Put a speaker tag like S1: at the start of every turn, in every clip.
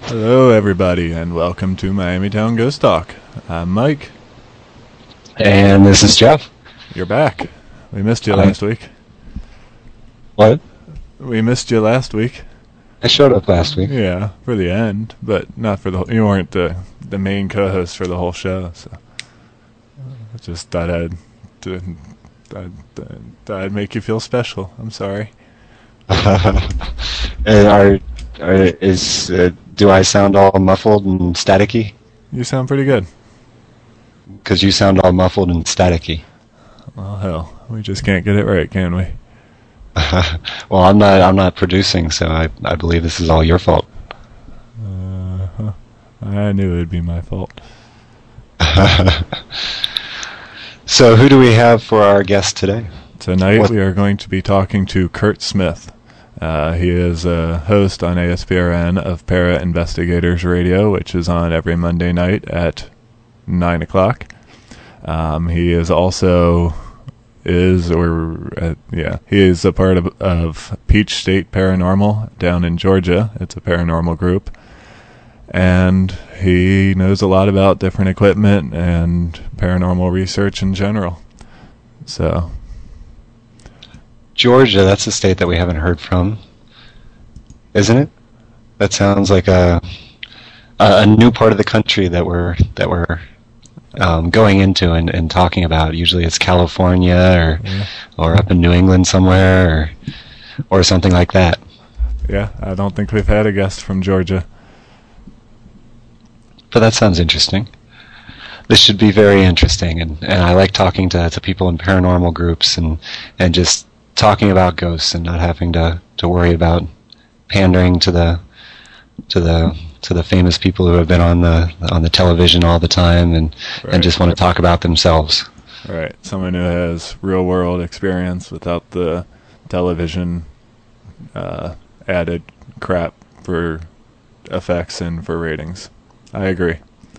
S1: Hello, everybody, and welcome to Miami Town Ghost Talk. I'm Mike.
S2: And this is Jeff.
S1: You're back. We missed you last week.
S2: What?
S1: We missed you last week.
S2: I showed up last week.
S1: Yeah, for the end, but not for the. You weren't the main co-host for the whole show, so I just thought I'd make you feel special. I'm sorry.
S2: Do I sound all muffled and staticky?
S1: You sound pretty good.
S2: Because you sound all muffled and staticky.
S1: Well, hell, we just can't get it right, can we?
S2: Well, I'm not producing, so I believe this is all your fault.
S1: I knew it'd be my fault.
S2: So, who do we have for our guest today?
S1: Tonight we are going to be talking to Kurt Smith. He is a host on ASPRN of Para Investigators Radio, which is on every Monday night at 9 o'clock. He is also he is a part of Peach State Paranormal down in Georgia. It's a paranormal group. And he knows a lot about different equipment and paranormal research in general. So...
S2: Georgia, that's a state that we haven't heard from, isn't it? That sounds like a new part of the country that we're going into and talking about. Usually it's California or up in New England somewhere or something like that.
S1: Yeah, I don't think we've had a guest from Georgia.
S2: But that sounds interesting. This should be very interesting, and I like talking to people in paranormal groups and just talking about ghosts and not having to worry about pandering to the famous people who have been on the television all the time and just want to talk about themselves.
S1: Right, someone who has real world experience without the television added crap for effects and for ratings. I agree.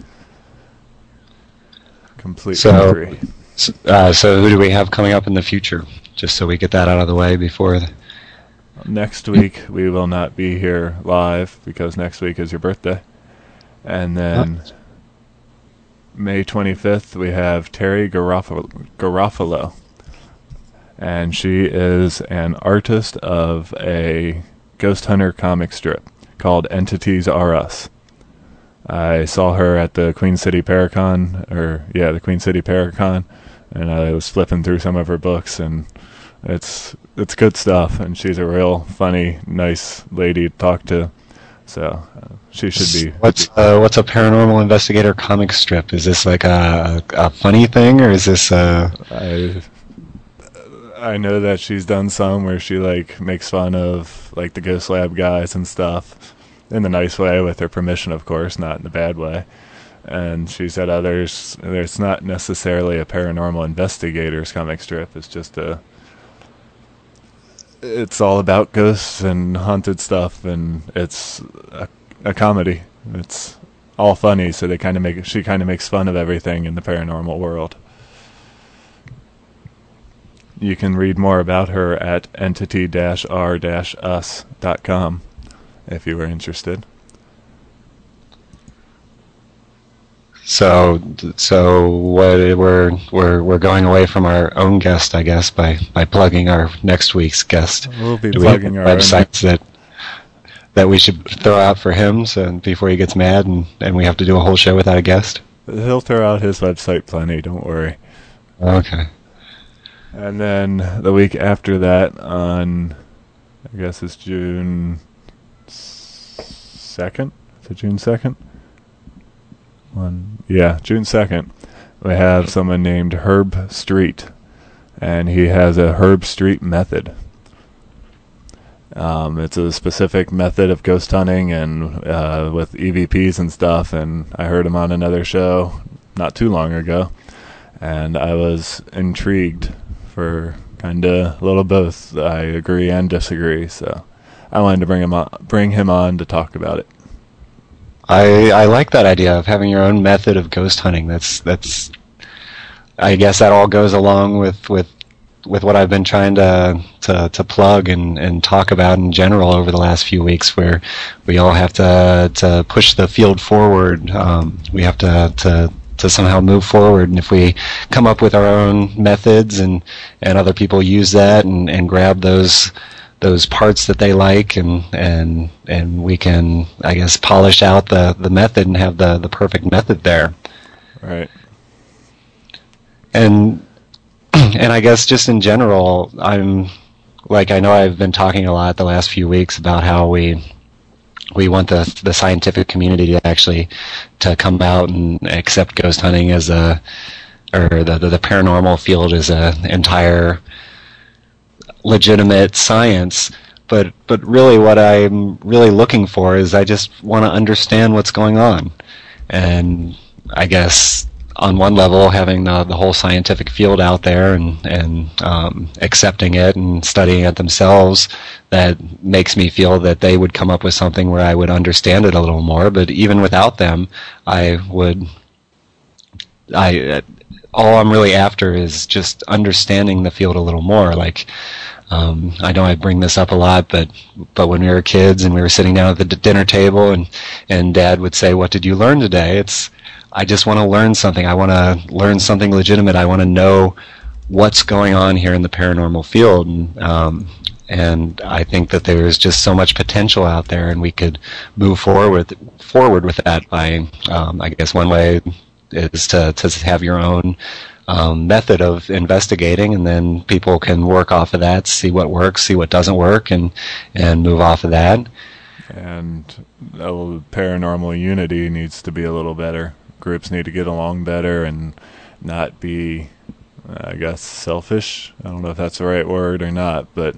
S1: Completely agree.
S2: So who do we have coming up in the future? Just so we get that out of the way before...
S1: Next week, we will not be here live because next week is your birthday. And then May 25th, we have Terry Garofalo. And she is an artist of a ghost hunter comic strip called Entities Are Us. I saw her at the Queen City Paracon, the Queen City Paracon, and I was flipping through some of her books, and it's good stuff, and she's a real funny, nice lady to talk to, so she should be...
S2: What's a paranormal investigator comic strip? Is this like a funny thing, or is this
S1: I know that she's done some where she makes fun of the Ghost Lab guys and stuff, in the nice way, with their permission, of course, not in the bad way. And she said others, it's not necessarily a paranormal investigators comic strip, it's all about ghosts and haunted stuff, and it's a comedy. It's all funny, so she kind of makes fun of everything in the paranormal world. You can read more about her at entity-r-us.com if you were interested.
S2: So we're going away from our own guest, I guess, by plugging our next week's guest.
S1: We'll be plugging our
S2: websites that we should throw out for him, so before he gets mad and we have to do a whole show without a guest.
S1: He'll throw out his website plenty. Don't worry.
S2: Okay.
S1: And then the week after that, on I guess it's June 2nd. Is it June 2nd? June 2nd, we have someone named Herb Street, and he has a Herb Street method. It's a specific method of ghost hunting and with EVPs and stuff, and I heard him on another show not too long ago, and I was intrigued for kind of a little both. I agree and disagree, so I wanted to bring him on to talk about it.
S2: I like that idea of having your own method of ghost hunting. That's I guess that all goes along with what I've been trying to plug and talk about in general over the last few weeks, where we all have to push the field forward. We have to somehow move forward, and if we come up with our own methods and other people use that and grab those parts that they like and we can, I guess, polish out the method and have the perfect method there.
S1: Right.
S2: And I guess just in general, I know I've been talking a lot the last few weeks about how we want the scientific community to actually to come out and accept ghost hunting as the paranormal field as a entire legitimate science. But really what I'm really looking for is I just want to understand what's going on. And I guess on one level, having the whole scientific field out there and accepting it and studying it themselves, that makes me feel that they would come up with something where I would understand it a little more. But even without them, all I'm really after is just understanding the field a little more. Like, I know I bring this up a lot, but when we were kids and we were sitting down at the dinner table and Dad would say, "What did you learn today?" I just want to learn something. I want to learn something legitimate. I want to know what's going on here in the paranormal field. And I think that there's just so much potential out there, and we could move forward with that by, I guess one way is to have your own method of investigating, and then people can work off of that, see what works, see what doesn't work, and move off of that.
S1: And paranormal unity needs to be a little better. Groups need to get along better and not be, I guess, selfish. I don't know if that's the right word or not, but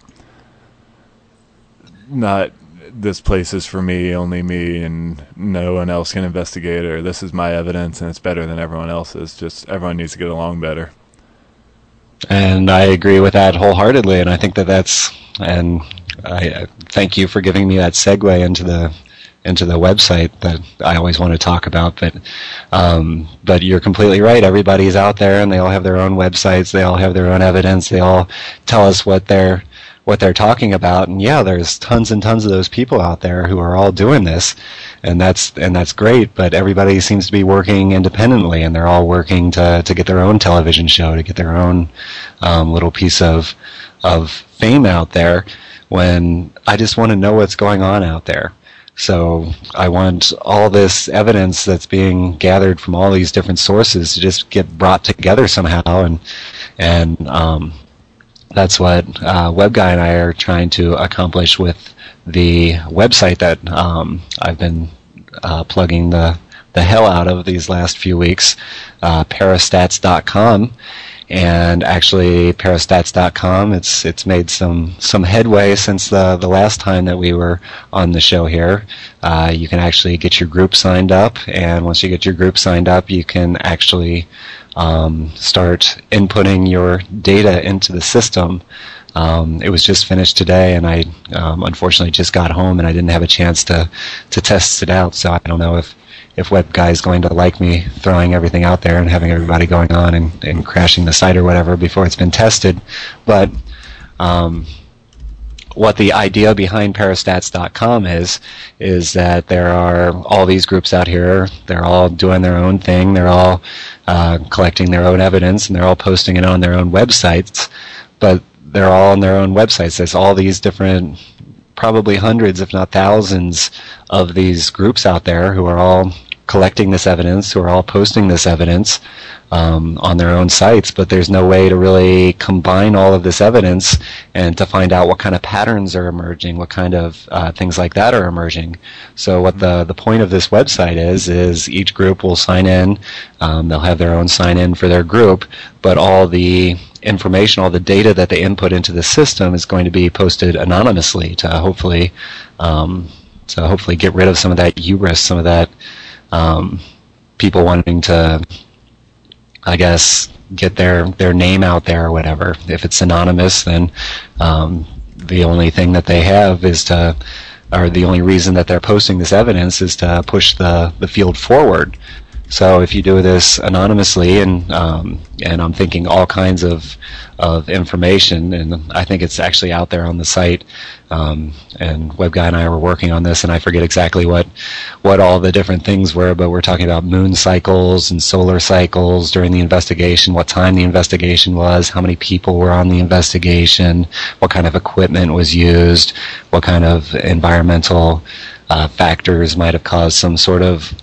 S1: not this place is for me, only me, and no one else can investigate it, or this is my evidence and it's better than everyone else's. Just everyone needs to get along better. And
S2: I agree with that wholeheartedly, and I think and I thank you for giving me that segue into the website that I always want to talk about. But you're completely right. Everybody's out there, and they all have their own websites. They all have their own evidence. They all tell us what they're talking about. And yeah, there's tons and tons of those people out there who are all doing this, and that's great. But everybody seems to be working independently, and they're all working to get their own television show, to get their own little piece of fame out there. When I just want to know what's going on out there. So I want all this evidence that's being gathered from all these different sources to just get brought together somehow, and that's what WebGuy and I are trying to accomplish with the website that I've been plugging the hell out of these last few weeks, parastats.com. And actually, parastats.com, it's made some headway since the last time that we were on the show here. You can actually get your group signed up, and once you get your group signed up, you can actually start inputting your data into the system. It was just finished today, and I unfortunately just got home, and I didn't have a chance to test it out, so I don't know if WebGuy is going to like me throwing everything out there and having everybody going on and crashing the site or whatever before it's been tested. But what the idea behind parastats.com is that there are all these groups out here. They're all doing their own thing. They're all collecting their own evidence, and they're all posting it on their own websites. But they're all on their own websites. There's all these different, probably hundreds, if not thousands, of these groups out there who are all collecting this evidence, who are all posting this evidence on their own sites, but there's no way to really combine all of this evidence and to find out what kind of patterns are emerging, what kind of things like that are emerging. So what the point of this website is each group will sign in, they'll have their own sign-in for their group, but all the information, all the data that they input into the system is going to be posted anonymously to hopefully get rid of some of that hubris, some of that people wanting to, I guess, get their name out there or whatever. If it's anonymous, then the only thing that they have is or the only reason that they're posting this evidence is to push the field forward. So if you do this anonymously, and I'm thinking all kinds of information, and I think it's actually out there on the site. And WebGuy and I were working on this, and I forget exactly what all the different things were, but we're talking about moon cycles and solar cycles during the investigation, what time the investigation was, how many people were on the investigation, what kind of equipment was used, what kind of environmental factors might have caused some sort of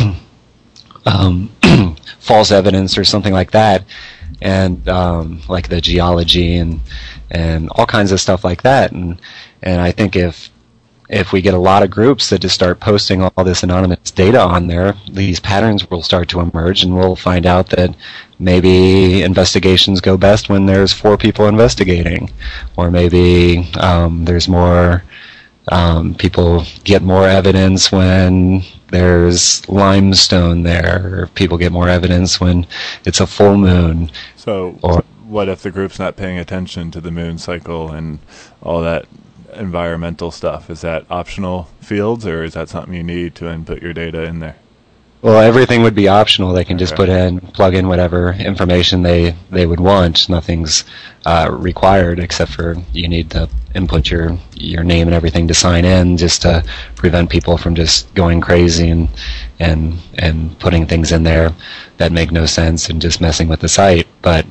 S2: false evidence or something like that, and like the geology and all kinds of stuff like that. And I think if we get a lot of groups that just start posting all this anonymous data on there, these patterns will start to emerge, and we'll find out that maybe investigations go best when there's 4 people investigating, or maybe there's more people get more evidence when there's limestone there, or people get more evidence when it's a full moon.
S1: So what if the group's not paying attention to the moon cycle and all that environmental stuff? Is that optional fields, or is that something you need to input your data in there?
S2: Well, everything would be optional. They can just plug in whatever information they would want. Nothing's required, except for you need to input your name and everything to sign in, just to prevent people from just going crazy and putting things in there that make no sense and just messing with the site. But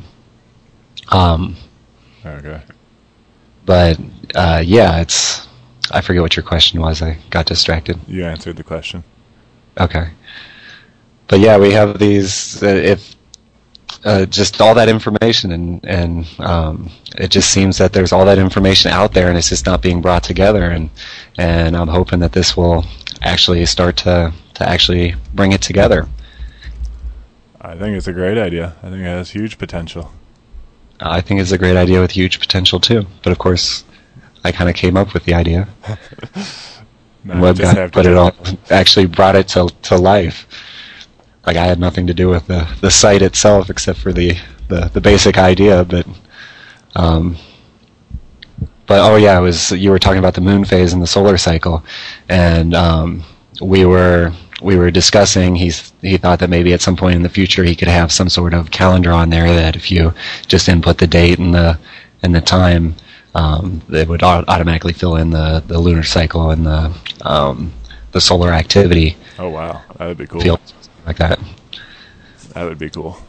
S2: yeah, I forget what your question was. I got distracted.
S1: You answered the question.
S2: Okay. But yeah, we have these, just all that information, and it just seems that there's all that information out there, and it's just not being brought together, and I'm hoping that this will actually start to actually bring it together.
S1: I think it's a great idea. I think it has huge potential.
S2: I think it's a great idea with huge potential too, but of course, I kind of came up with the idea. WebGuy put it all, actually brought it to life. Like, I had nothing to do with the site itself except for the basic idea, but oh yeah, you were talking about the moon phase and the solar cycle, and we were discussing. He thought that maybe at some point in the future he could have some sort of calendar on there that if you just input the date and the time, it would automatically fill in the lunar cycle and the solar activity.
S1: Oh wow, that would be cool.
S2: Like that.
S1: That would be cool.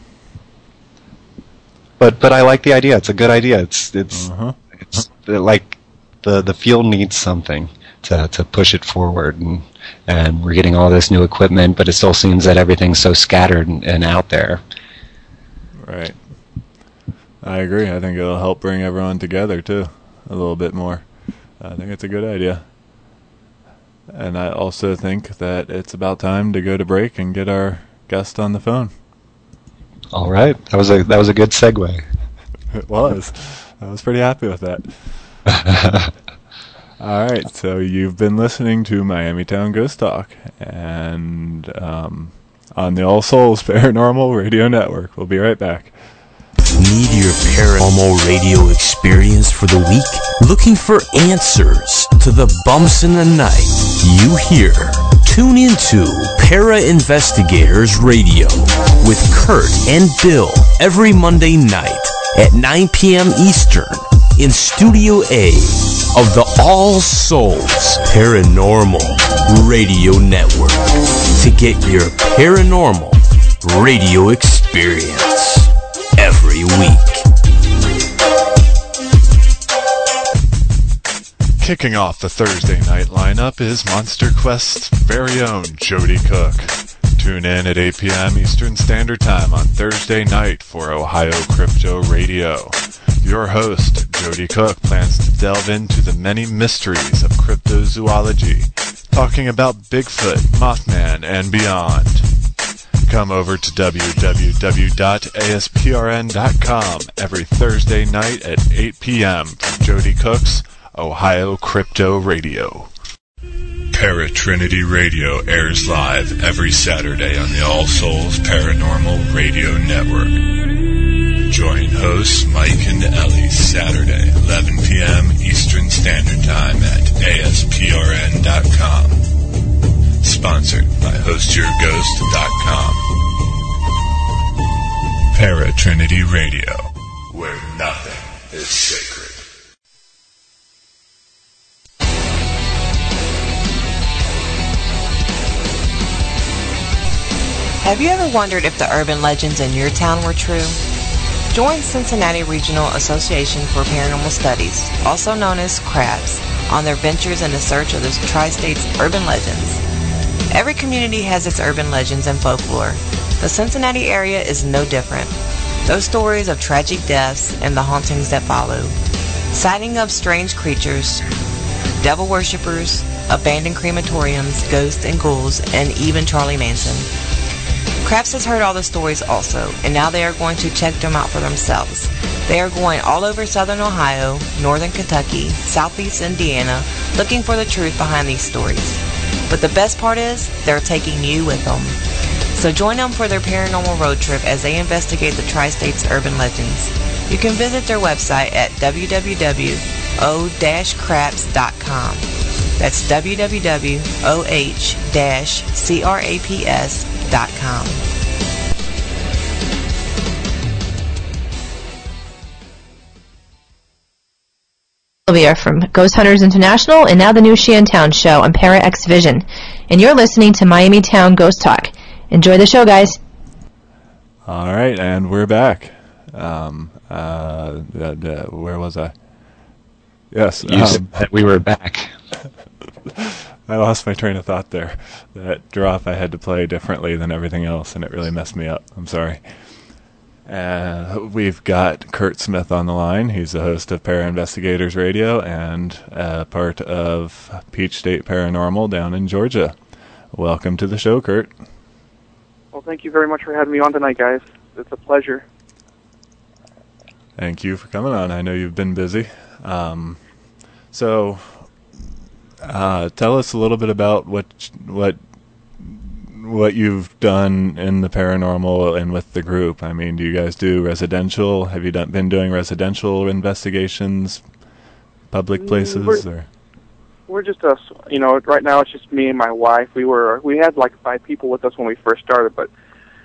S2: But I like the idea. It's a good idea. It's like the field needs something to push it forward, and we're getting all this new equipment, but it still seems that everything's so scattered and out there.
S1: Right. I agree. I think it'll help bring everyone together too, a little bit more. I think it's a good idea. And I also think that it's about time to go to break and get our guest on the phone.
S2: All right. That was a good segue.
S1: It was. I was pretty happy with that. All right. So you've been listening to Miami Town Ghost Talk, and on the All Souls Paranormal Radio Network. We'll be right back.
S3: Need your paranormal radio experience for the week? Looking for answers to the bumps in the night? You hear. Tune into Para Investigators Radio with Kurt and Bill every Monday night at 9 p.m. Eastern in Studio A of the All Souls Paranormal Radio Network to get your paranormal radio experience every week.
S1: Kicking off the Thursday night lineup is Monster Quest's very own Jody Cook. Tune in at 8 p.m. Eastern Standard Time on Thursday night for Ohio Crypto Radio. Your host, Jody Cook, plans to delve into the many mysteries of cryptozoology, talking about Bigfoot, Mothman, and beyond. Come over to www.asprn.com every Thursday night at 8 p.m. for Jody Cook's Ohio Crypto Radio. Paratrinity Radio airs live every Saturday on the All Souls Paranormal Radio Network. Join hosts Mike and Ellie Saturday, 11 p.m. Eastern Standard Time at ASPRN.com. sponsored by HostYourGhost.com. Para-Trinity Radio, where nothing is sacred.
S4: Have you ever wondered if the urban legends in your town were true? Join Cincinnati Regional Association for Paranormal Studies, also known as CRAPS, on their ventures in the search of the Tri-State's urban legends. Every community has its urban legends and folklore. The Cincinnati area is no different. Those stories of tragic deaths and the hauntings that follow. Sighting of strange creatures, devil worshippers, abandoned crematoriums, ghosts and ghouls, and even Charlie Manson. Craps has heard all the stories also, and now they are going to check them out for themselves. They are going all over southern Ohio, northern Kentucky, southeast Indiana, looking for the truth behind these stories. But the best part is, they're taking you with them. So join them for their paranormal road trip as they investigate the Tri-State's urban legends. You can visit their website at www.o-craps.com. That's www.oh-craps.com.
S5: Sylvia from Ghost Hunters International and now the new Shantown show on Para X Vision. And you're listening to Miami Town Ghost Talk. Enjoy the show, guys.
S1: All right, and we're back. Where was I? Yes.
S2: You said that we were back.
S1: I lost my train of thought there. That drop I had to play differently than everything else, and it really messed me up. I'm sorry. We've got Kurt Smith on the line. He's the host of Para Investigators Radio and part of Peach State Paranormal down in Georgia. Welcome to the show, Kurt.
S6: Well, thank you very much for having me on tonight, guys. It's a pleasure.
S1: Thank you for coming on. I know you've been busy. So, tell us a little bit about what you've done in the paranormal and with the group. I mean, do you guys do residential? Have you been doing residential investigations, public places, or?
S6: We're just us. You know, right now it's just me and my wife. We had like 5 people with us when we first started, but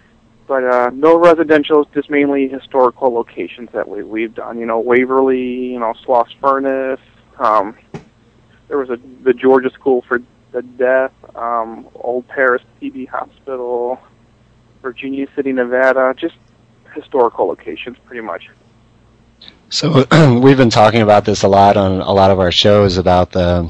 S6: no residentials, just mainly historical locations that we've done. You know, Waverly, you know, Sloss Furnace. There was the Georgia School for the Deaf, Old Paris TB Hospital, Virginia City, Nevada. Just historical locations, pretty much.
S2: So we've been talking about this a lot on a lot of our shows about the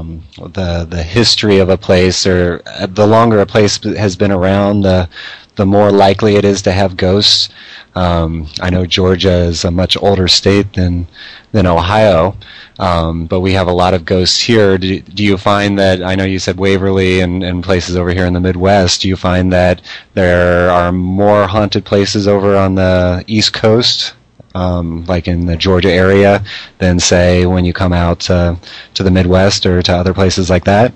S2: history of a place, or the longer a place has been around, the more likely it is to have ghosts. I know Georgia is a much older state than Ohio, but we have a lot of ghosts here. Do you find that, I know you said Waverly and places over here in the Midwest, do you find that there are more haunted places over on the East Coast, like in the Georgia area, than, say, when you come out to the Midwest or to other places like that?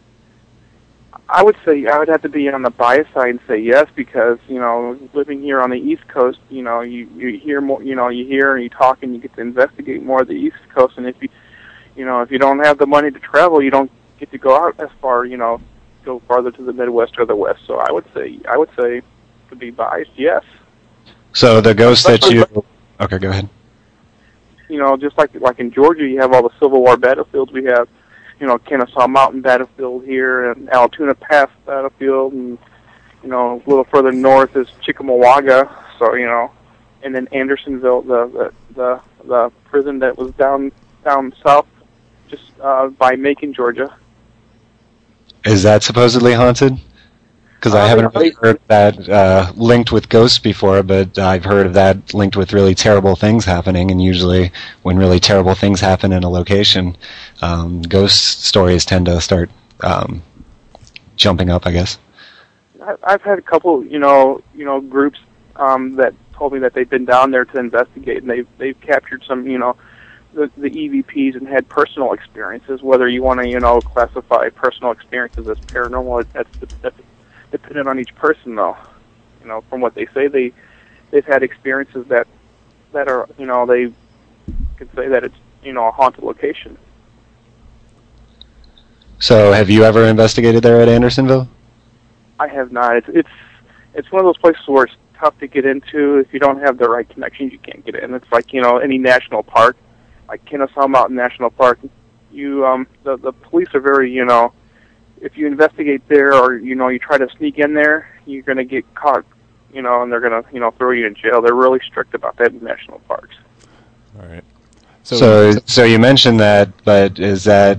S6: I would say I would have to be on the bias side and say yes, because, you know, living here on the East Coast, you know, you hear more, you know, you hear and you talk and you get to investigate more of the East Coast. And if you don't have the money to travel, you don't get to go out as far, you know, go farther to the Midwest or the West. So I would say to be biased, yes.
S2: So the ghosts that you... Okay, go ahead.
S6: You know, just like in Georgia, you have all the Civil War battlefields. We have, you know, Kennesaw Mountain battlefield here, and Altoona Pass battlefield, and, you know, a little further north is Chickamauga. So, you know, and then Andersonville, the prison that was down south, just by Macon, Georgia.
S2: Is that supposedly haunted? Because I haven't really heard that linked with ghosts before, but I've heard of that linked with really terrible things happening, and usually when really terrible things happen in a location, ghost stories tend to start jumping up, I guess.
S6: I've had a couple, you know, groups that told me that they've been down there to investigate, and they've captured some, you know, the EVPs and had personal experiences. Whether you want to, you know, classify personal experiences as paranormal, that's dependent on each person, though. You know, from what they say, they've had experiences that are, you know, they could say that it's, you know, a haunted location.
S2: So, have you ever investigated there at Andersonville?
S6: I have not. It's one of those places where it's tough to get into. If you don't have the right connections, you can't get in. It's like, any national park, like Kennesaw Mountain National Park. The police are very, if you investigate there or, you try to sneak in there, you're going to get caught, and they're going to, throw you in jail. They're really strict about that in national parks.
S1: All right.
S2: So you mentioned that, but is that,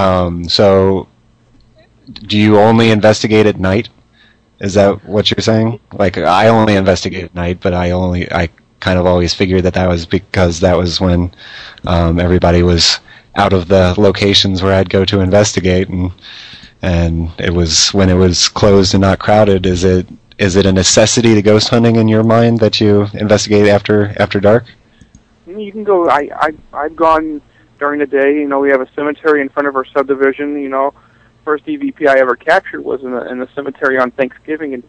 S2: so do you only investigate at night? Is that what you're saying? Like, I only investigate at night, but I kind of always figured that was because that was when everybody was out of the locations where I'd go to investigate, and it was when it was closed and not crowded. Is it a necessity to ghost hunting in your mind that you investigate after dark?
S6: You can go. I've gone during the day. We have a cemetery in front of our subdivision. First EVP I ever captured was in the cemetery on Thanksgiving in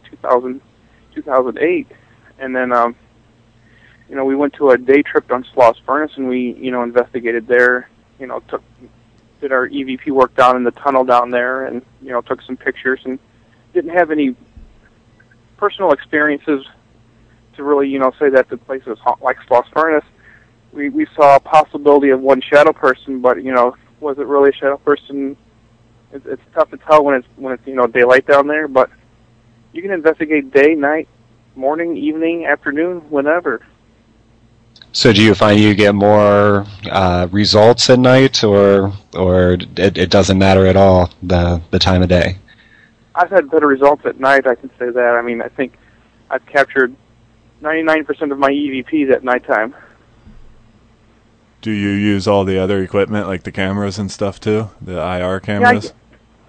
S6: 2008, and then we went to a day trip on Sloss Furnace, and we investigated there. Did our EVP work down in the tunnel down there, and took some pictures, and didn't have any personal experiences to really say that the place was like Sloss Furnace. We saw a possibility of one shadow person, but was it really a shadow person? It's tough to tell when it's daylight down there, but you can investigate day, night, morning, evening, afternoon, whenever.
S2: So do you find you get more results at night, or it doesn't matter at all the time of day?
S6: I've had better results at night, I can say that. I mean, I think I've captured 99% of my EVPs at nighttime.
S1: Do you use all the other equipment, like the cameras and stuff, too? The IR cameras?
S6: Yeah,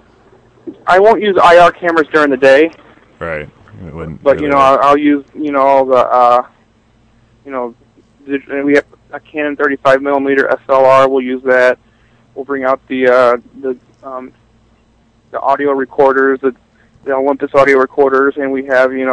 S6: I won't use IR cameras during the day.
S1: Right.
S6: But, I'll use, all the, we have a Canon 35mm SLR. We'll use that. We'll bring out the audio recorders, the Olympus audio recorders, and we have, we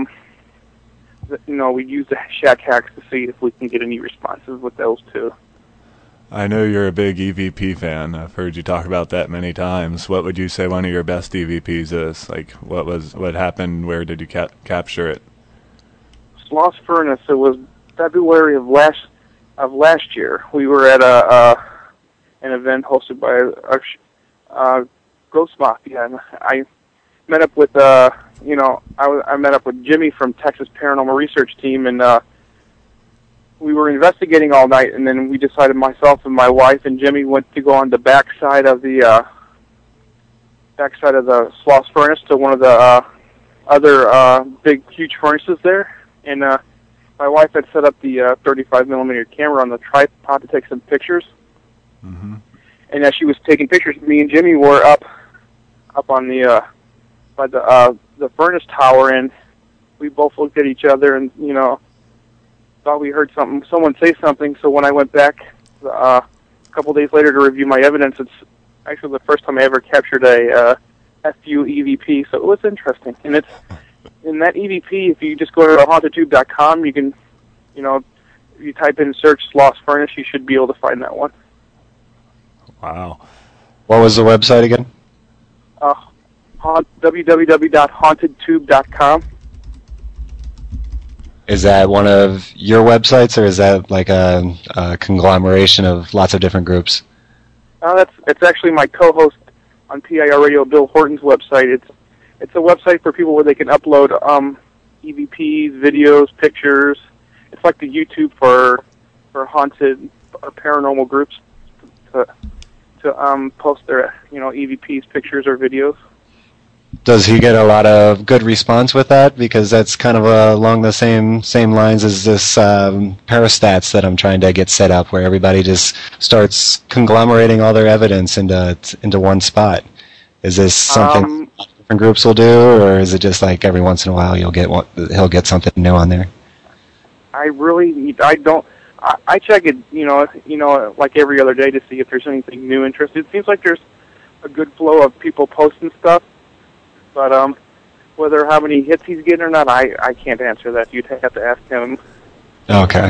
S6: use the Shack Hacks to see if we can get any responses with those too.
S1: I know you're a big EVP fan. I've heard you talk about that many times. What would you say one of your best EVPs is? Like, what happened? Where did you capture it? Sloss
S6: Furnace. It was February of last year. We were at an event hosted by Ghost Mafia, and I met up with I met up with Jimmy from Texas Paranormal Research Team, and we were investigating all night, and then we decided, myself and my wife and Jimmy went to go on the backside of the Sloss Furnace to one of the other big, huge furnaces there, and my wife had set up the 35mm camera on the tripod to take some pictures.
S1: Mm-hmm.
S6: And as she was taking pictures, me and Jimmy were up on the by the furnace tower, and we both looked at each other and thought we heard someone say something. So when I went back a couple days later to review my evidence, it's actually the first time I ever captured a FU EVP. So it was interesting, and it's in that EVP. If you just go to hauntedtube.com, you can, if you type in search Sloss Furnace, you should be able to find that one.
S1: Wow.
S2: What was the website again?
S6: www.hauntedtube.com.
S2: Is that one of your websites, or is that like a conglomeration of lots of different groups?
S6: It's actually my co-host on PIR Radio, Bill Horton's website. It's a website for people where they can upload EVPs, videos, pictures. It's like the YouTube for haunted or paranormal groups to post their EVPs, pictures, or videos.
S2: Does he get a lot of good response with that? Because that's kind of along the same lines as this Parastats that I'm trying to get set up, where everybody just starts conglomerating all their evidence into one spot. Is this something different groups will do, or is it just like every once in a while he'll get something new on there?
S6: I check it, like every other day to see if there's anything new interesting. It seems like there's a good flow of people posting stuff. But whether how many hits he's getting or not, I can't answer that. You'd have to ask him.
S2: Okay.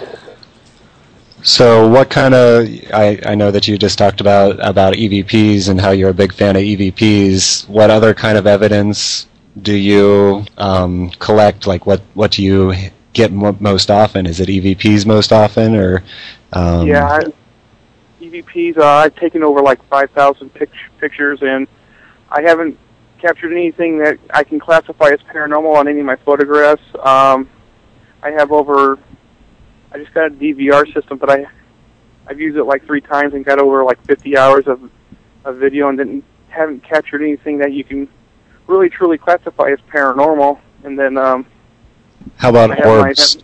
S2: So what kind of, I know that you just talked about EVPs and how you're a big fan of EVPs. What other kind of evidence do you collect? Like, what do you get most often? Is it EVPs most often, or?
S6: EVPs. I've taken over like 5,000 pictures, and I haven't captured anything that I can classify as paranormal on any of my photographs. I just got a DVR system, but I've used it like 3 times and got over like 50 hours of video, and haven't captured anything that you can really truly classify as paranormal. And then
S2: how about orbs?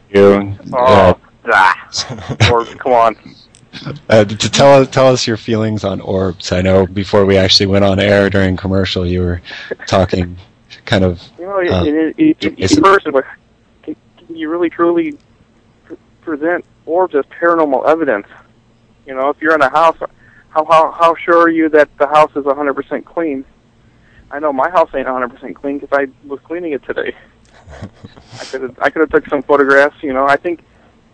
S6: Orbs, come on.
S2: To tell us your feelings on orbs. I know before we actually went on air during commercial, you were talking kind of.
S6: Each person, but can you really truly present orbs as paranormal evidence? If you're in a house, how sure are you that the house is 100% clean? I know my house ain't 100% clean because I was cleaning it today. I could have took some photographs. I think,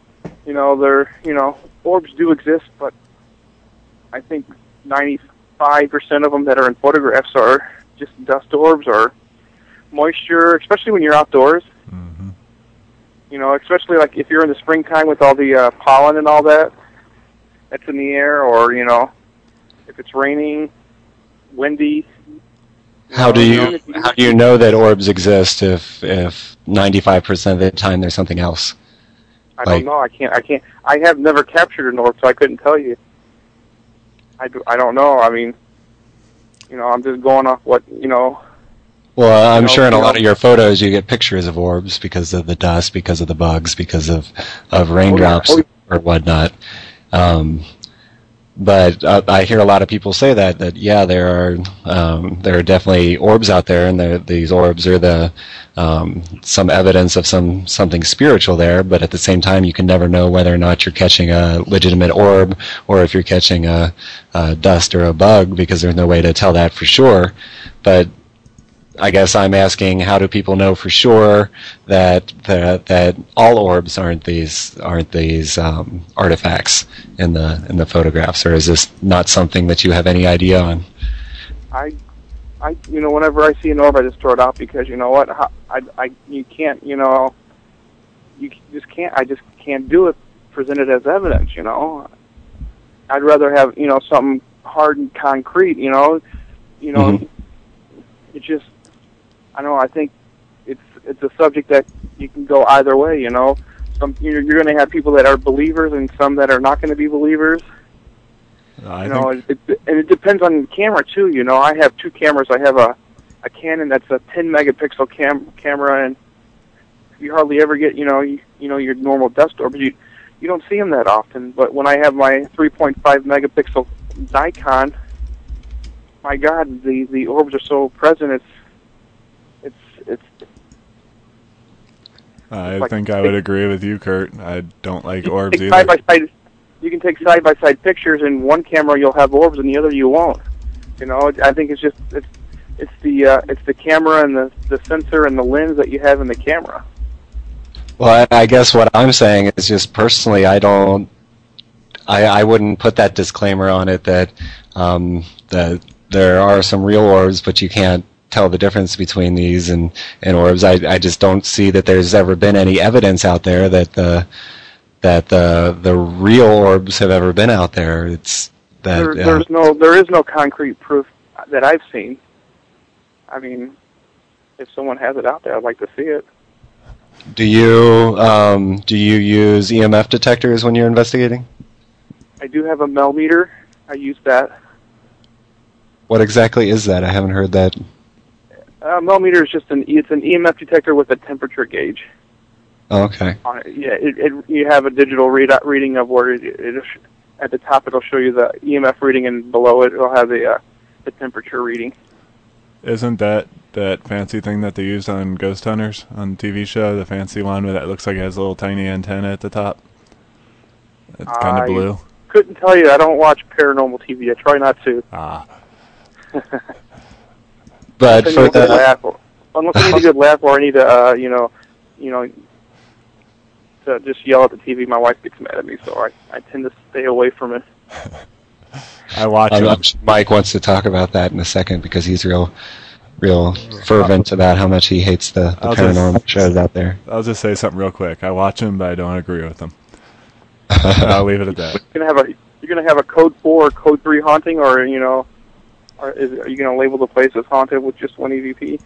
S6: orbs do exist, but I think 95% of them that are in photographs are just dust orbs or moisture, especially when you're outdoors.
S1: Mm-hmm.
S6: Especially like if you're in the springtime with all the pollen and all that that's in the air, or if it's raining, windy.
S2: How do you know that orbs exist if 95% of the time there's something else?
S6: I don't know. I can't. I have never captured an orb, so I couldn't tell you. I don't know. I mean, I'm just going off what.
S2: Well, I'm sure in a lot of your photos you get pictures of orbs because of the dust, because of the bugs, because of raindrops or whatnot. But I hear a lot of people say that there are definitely orbs out there, and these orbs are some evidence of something spiritual there. But at the same time, you can never know whether or not you're catching a legitimate orb or if you're catching a dust or a bug, because there's no way to tell that for sure. But I guess I'm asking, how do people know for sure that all orbs aren't these artifacts in the photographs, or is this not something that you have any idea on?
S6: Whenever I see an orb, I just throw it out, because you know what, you can't, you just can't. I just can't do it. Present it as evidence. I'd rather have something hard and concrete.
S2: Mm-hmm.
S6: It just. I don't know. I think it's a subject that you can go either way. You're going to have people that are believers and some that are not going to be believers. And it depends on the camera too. I have 2 cameras. I have a Canon that's a 10 megapixel camera, and you hardly ever get your normal dust orb. You don't see them that often. But when I have my 3.5 megapixel Nikon, my God, the orbs are so present.
S1: I think I would agree with you, Kurt. I don't like orbs either.
S6: You can take side-by-side pictures. In one camera you'll have orbs, and the other you won't. I think it's the camera and the sensor and the lens that you have in the camera.
S2: Well, I guess what I'm saying is, just personally, I wouldn't put that disclaimer on it that there are some real orbs, but you can't tell the difference between these and orbs. I just don't see that there's ever been any evidence out there that the real orbs have ever been out there. There
S6: is no concrete proof that I've seen. I mean, if someone has it out there, I'd like to see it.
S2: Do you use EMF detectors when you're investigating?
S6: I do have a Melmeter. I use that.
S2: What exactly is that? I haven't heard that.
S6: Melmeter is just it's an EMF detector with a temperature gauge.
S2: Oh, okay.
S6: You have a digital reading of where at the top it'll show you the EMF reading, and below it it'll have the temperature reading.
S1: Isn't that fancy thing that they used on Ghost Hunters on the TV show, the fancy one that looks like it has a little tiny antenna at the top? It's kind of blue.
S6: Couldn't tell you. I don't watch paranormal TV. I try not to.
S2: But for
S6: unless I need a good laugh, or I need to, to just yell at the TV, my wife gets mad at me, so I tend to stay away from it.
S1: I watch
S2: Mike wants to talk about that in a second, because he's real real fervent about how much he hates the paranormal shows out there.
S1: I'll just say something real quick. I watch them, but I don't agree with them. I'll leave it at that.
S6: You're gonna have a Code 4 or Code 3 haunting, or are you gonna label the place as haunted with just one EVP?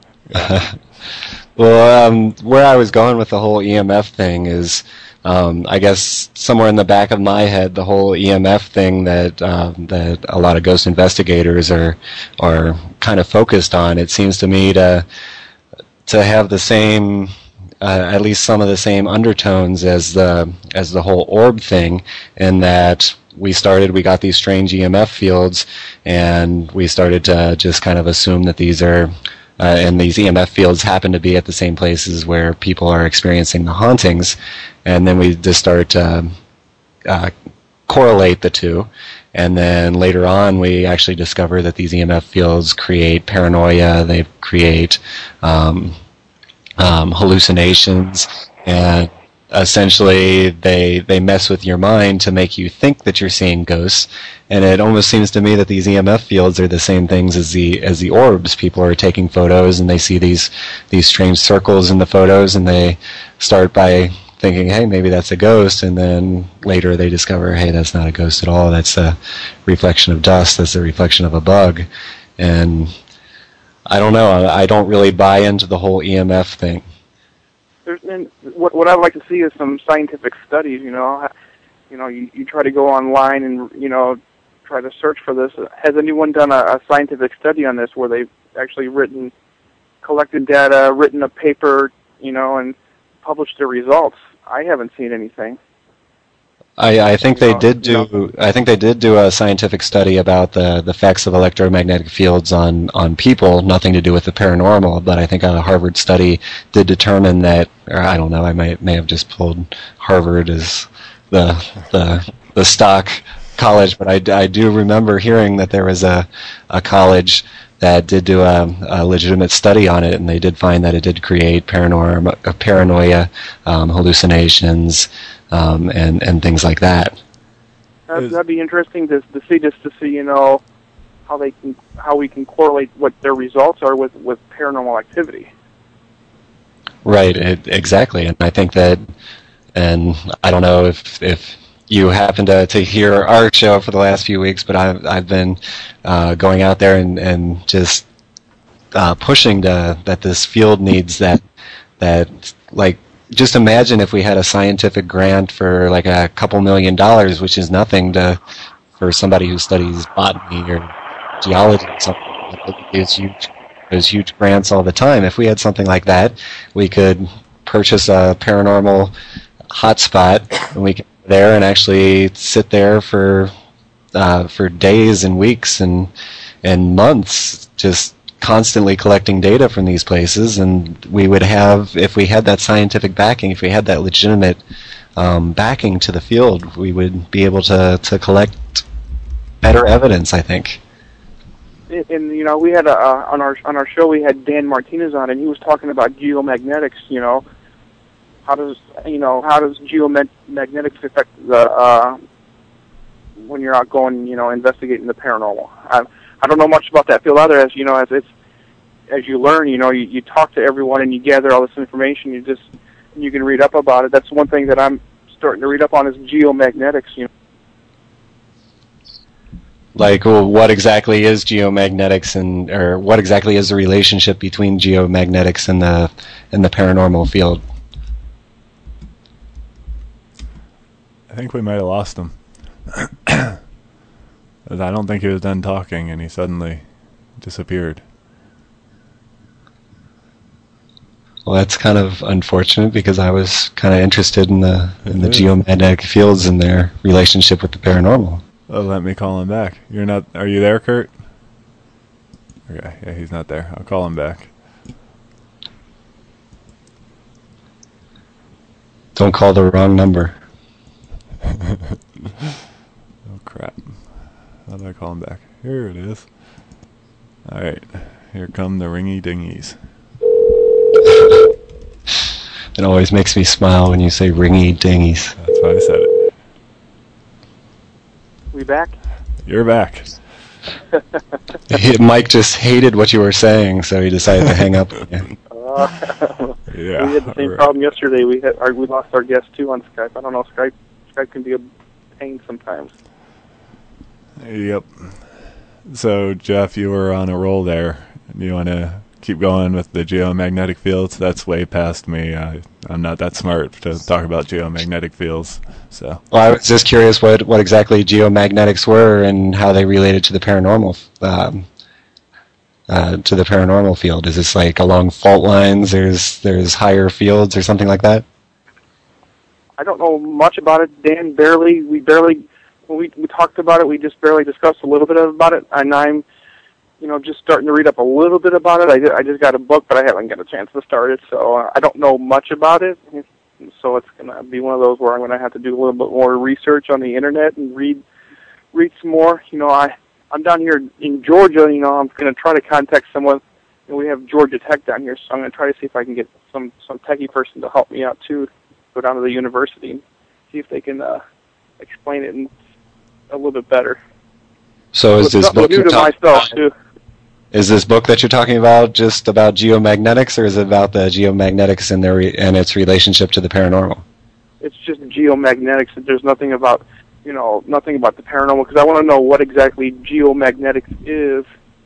S2: Well, where I was going with the whole EMF thing is, I guess somewhere in the back of my head, the whole EMF thing that a lot of ghost investigators are kind of focused on. It seems to me to have the same, at least some of the same undertones as the whole orb thing, in that we got these strange EMF fields, and we started to just kind of assume that these are. And these EMF fields happen to be at the same places where people are experiencing the hauntings, and then we just started to correlate the two, and then later on we actually discover that these EMF fields create paranoia, they create hallucinations, and essentially they mess with your mind to make you think that you're seeing ghosts. And it almost seems to me that these EMF fields are the same things as the orbs. People are taking photos and they see these strange circles in the photos, and they start by thinking, hey, maybe that's a ghost, and then later they discover, hey, that's not a ghost at all, that's a reflection of dust, that's a reflection of a bug. And I don't know, I don't really buy into the whole EMF thing.
S6: What I'd like to see is some scientific studies. You try to go online and try to search for this. Has anyone done a scientific study on this where they've actually collected data, written a paper, and published the results? I haven't seen anything.
S2: I think they did do. I think they did do a scientific study about the effects of electromagnetic fields on people. Nothing to do with the paranormal, but I think a Harvard study did determine that. Or I don't know. I may have just pulled Harvard as the stock college, but I do remember hearing that there was a college that did do a legitimate study on it, and they did find that it did create paranoia, hallucinations, and things like that.
S6: That'd be interesting to see how we can correlate what their results are with paranormal activity.
S2: Right, exactly, and I think that, and I don't know if you happen to hear our show for the last few weeks, but I've been going out there and just pushing that this field needs that like, just imagine if we had a scientific grant for like a couple $1 million, which is nothing for somebody who studies botany or geology or something. There's huge grants all the time. If we had something like that, we could purchase a paranormal hotspot, and we could go there and actually sit there for days and weeks and months, just constantly collecting data from these places. And we would have, if we had that scientific backing, if we had that legitimate backing to the field, we would be able to collect better evidence, I think.
S6: And we had on our show we had Dan Martinez on, and he was talking about geomagnetics. How does geomagnetics affect the when you're out going investigating the paranormal? I don't know much about that field either. As you learn, you talk to everyone and you gather all this information. You can read up about it. That's one thing that I'm starting to read up on is geomagnetics.
S2: Like, well, what exactly is geomagnetics, or what exactly is the relationship between geomagnetics and the paranormal field?
S1: I think we might have lost him. I don't think he was done talking, and he suddenly disappeared.
S2: Well, that's kind of unfortunate, because I was kind of interested in the geomagnetic fields and their relationship with the paranormal.
S1: Oh, let me call him back. You're not. Are you there, Kurt? Okay, yeah, he's not there. I'll call him back.
S2: Don't call the wrong number.
S1: Oh crap! How do I call him back? Here it is. All right, here come the ringy dingies.
S2: It always makes me smile when you say ringy dingies.
S1: That's why I said it.
S6: We back?
S1: You're back.
S2: Mike just hated what you were saying, so he decided to hang up.
S1: Yeah,
S6: we had the same problem yesterday. We lost our guest too on Skype. I don't know. Skype can be a pain sometimes.
S1: Yep. So, Jeff, you were on a roll there. You want to keep going with the geomagnetic fields? That's way past me. I'm not that smart to talk about geomagnetic fields. So.
S2: Well, I was just curious what exactly geomagnetics were and how they related to the paranormal. To the paranormal field. Is this like along fault lines? There's higher fields or something like that?
S6: I don't know much about it. Dan, we talked about it, we just barely discussed a little bit about it, and I'm, just starting to read up a little bit about it. I just got a book, but I haven't got a chance to start it, so I don't know much about it. So it's going to be one of those where I'm going to have to do a little bit more research on the internet and read some more. I'm down here in Georgia. I'm going to try to contact someone. We have Georgia Tech down here, so I'm going to try to see if I can get some techie person to help me out too. Go down to the university and see if they can explain it a little bit better.
S2: So is this book
S6: new to myself too?
S2: Is this book that you're talking about just about geomagnetics, or is it about the geomagnetics and its relationship to the paranormal?
S6: It's just geomagnetics. There's nothing about nothing about the paranormal, because I want to know what exactly geomagnetics is.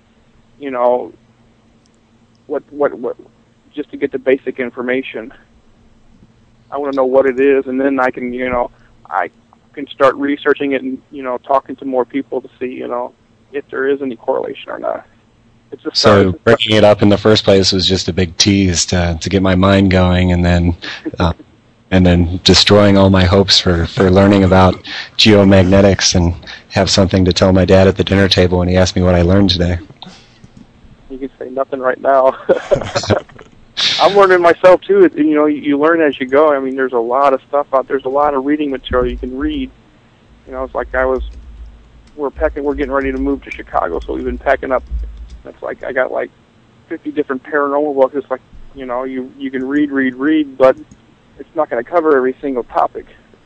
S6: What just to get the basic information. I want to know what it is, and then I can start researching it and talking to more people to see if there is any correlation or not. It's just
S2: so bringing it up in the first place was just a big tease to get my mind going, and then destroying all my hopes for learning about geomagnetics and have something to tell my dad at the dinner table when he asked me what I learned today.
S6: You can say nothing right now. I'm learning myself too. You learn as you go. I mean, there's a lot of stuff out there. There's a lot of reading material you can read. It's like we're getting ready to move to Chicago, so we've been packing up. It's like I got like 50 different paranormal books. It's like, you can read, but it's not going to cover every single topic.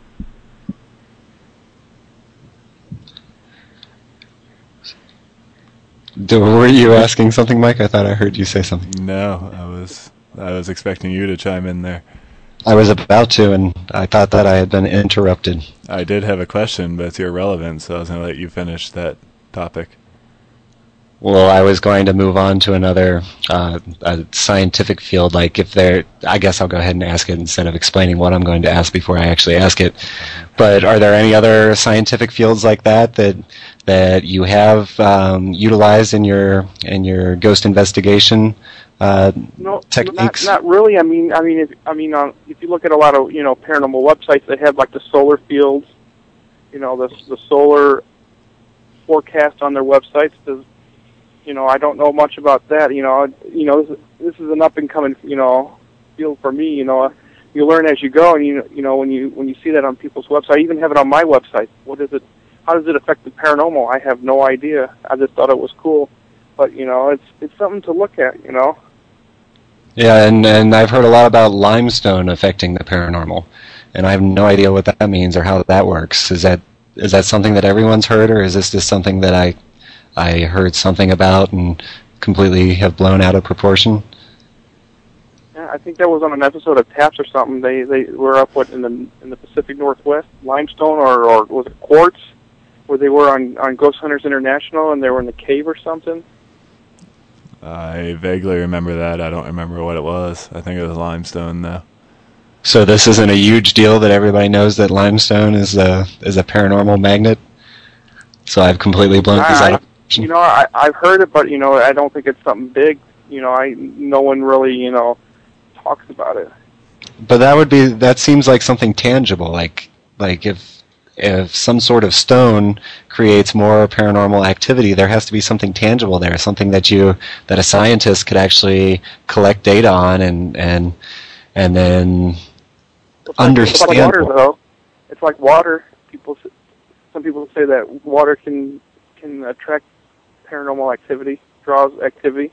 S2: Were you asking something, Mike? I thought I heard you say something.
S1: No, I was expecting you to chime in there.
S2: I was about to, and I thought that I had been interrupted.
S1: I did have a question, but it's irrelevant, so I was going to let you finish that topic.
S2: Well, I was going to move on to another a scientific field. Like I guess I'll go ahead and ask it instead of explaining what I'm going to ask before I actually ask it. But are there any other scientific fields like that you have utilized in your ghost investigation techniques?
S6: Not really. I mean, if you look at a lot of paranormal websites, they have like the solar fields, the solar forecast on their websites. I don't know much about that. This is an up and coming field for me. You learn as you go, and when you see that on people's websites, I even have it on my website. What is it? How does it affect the paranormal? I have no idea. I just thought it was cool, but it's something to look at.
S2: Yeah, and I've heard a lot about limestone affecting the paranormal, and I have no idea what that means or how that works. Is that something that everyone's heard, or is this just something that I heard something about and completely have blown out of proportion?
S6: Yeah, I think that was on an episode of Taps or something. They were up in the Pacific Northwest, limestone or was it quartz, where they were on Ghost Hunters International, and they were in the cave or something.
S1: I vaguely remember that. I don't remember what it was. I think it was limestone, though.
S2: So this isn't a huge deal that everybody knows that limestone is a paranormal magnet? So I've completely blown these out.
S6: I've heard it, but I don't think it's something big. No one really talks about it.
S2: But that seems like something tangible. Like if some sort of stone creates more paranormal activity, there has to be something tangible there, something that a scientist could actually collect data on and then understand.
S6: It's like water, though. It's like water. Some people say that water can attract paranormal activity, draws activity.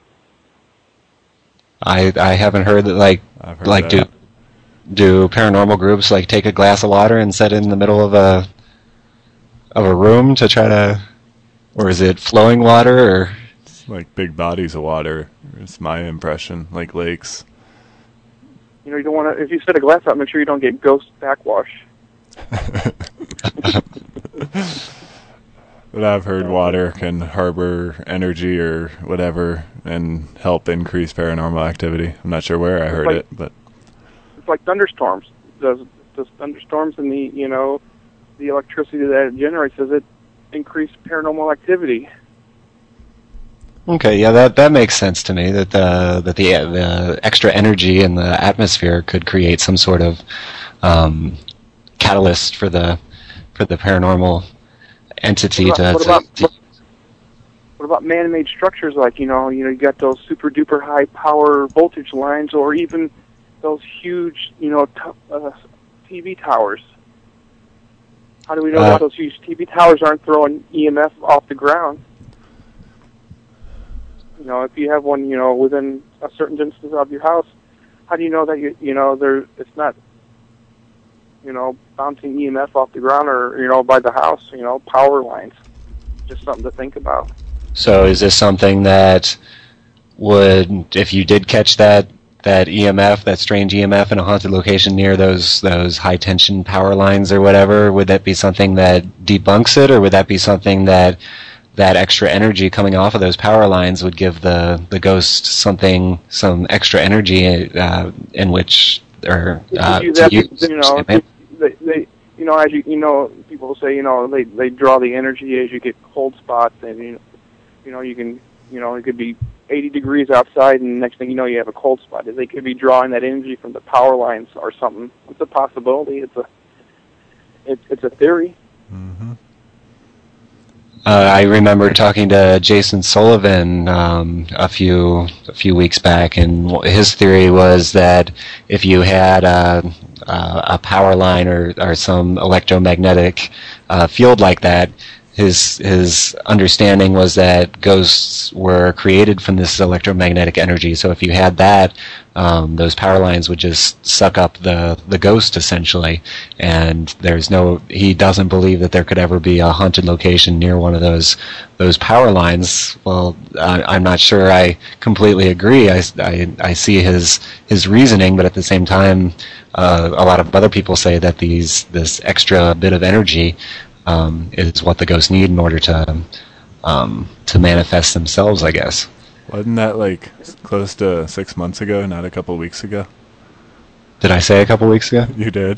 S2: I haven't heard that. That. Do paranormal groups take a glass of water and set it in the middle of a room to try to Or is it flowing water? Or
S1: It's like big bodies of water. It's my impression, like lakes.
S6: You know, you don't want to. If you set a glass out, make sure you don't get ghost backwash.
S1: But I've heard water can harbor energy or whatever and help increase paranormal activity. I'm not sure where I heard it, but
S6: it's like thunderstorms. Does thunderstorms and the the electricity that it generates, does it increase paranormal activity?
S2: okay, yeah, that makes sense to me. That the extra energy in the atmosphere could create some sort of catalyst for the paranormal entity
S6: What about man-made structures like you got those super duper high power voltage lines, or even those huge TV towers? How do we know that those huge TV towers aren't throwing EMF off the ground? If you have one within a certain distance of your house, how do you know that it's not bouncing EMF off the ground or by the house, power lines? Just something to think about.
S2: So is this something that would, if you did catch that EMF, that strange EMF in a haunted location near those high tension power lines or whatever, would that be something that debunks it, or would that be something that extra energy coming off of those power lines would give the ghost some extra energy in which to use?
S6: As people say, they draw the energy as you get cold spots, and you can, it could be 80 degrees outside, and next thing you know, you have a cold spot. They could be drawing that energy from the power lines or something. It's a possibility. It's a theory.
S1: Mm-hmm.
S2: I remember talking to Jason Sullivan a few weeks back, and his theory was that if you had a power line or some electromagnetic field like that, his understanding was that ghosts were created from this electromagnetic energy. So if you had that, those power lines would just suck up the ghost essentially. And he doesn't believe that there could ever be a haunted location near one of those power lines. Well, I'm not sure I completely agree. I see his reasoning, but at the same time, a lot of other people say that this extra bit of energy is what the ghosts need in order to manifest themselves, I guess.
S1: Wasn't that like close to 6 months ago, not a couple weeks ago?
S2: Did I say a couple weeks ago?
S1: You did.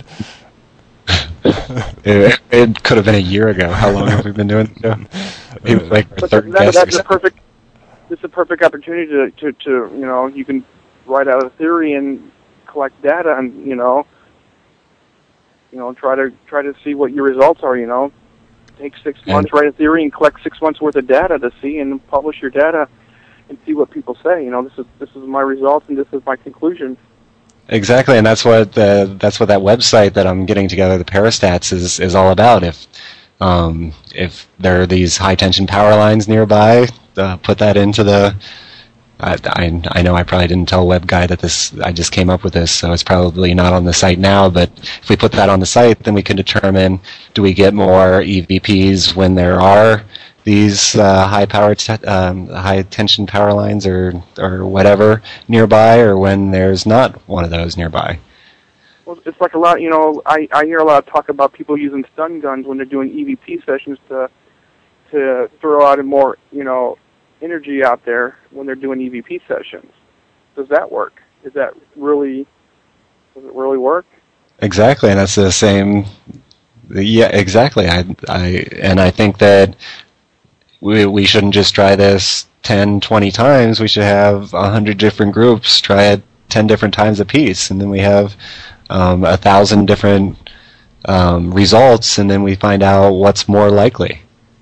S2: It could have been a year ago. How long have we been doing the show?
S6: That's a perfect opportunity to you can write out a theory and collect data and try to see what your results are. Take 6 months, write a theory, and collect 6 months worth of data to see, and publish your data, and see what people say. This is my results, and this is my conclusion.
S2: Exactly, and that's what that website that I'm getting together, the Parastats, is all about. If there are these high tension power lines nearby, put that into the. I know I probably didn't tell Web Guy that I just came up with this, so it's probably not on the site now, but if we put that on the site, then we can determine, do we get more EVPs when there are these high tension power lines or whatever nearby, or when there's not one of those nearby?
S6: Well, it's like a lot, I hear a lot of talk about people using stun guns when they're doing EVP sessions to throw out more, energy out there when they're doing EVP sessions. Does that work? Does it really work?
S2: Exactly, and that's the same. Yeah, exactly. I think that we shouldn't just try this 10, 20 times. We should have 100 different groups try it 10 different times a piece, and then we have 1,000 different results, and then we find out what's more likely.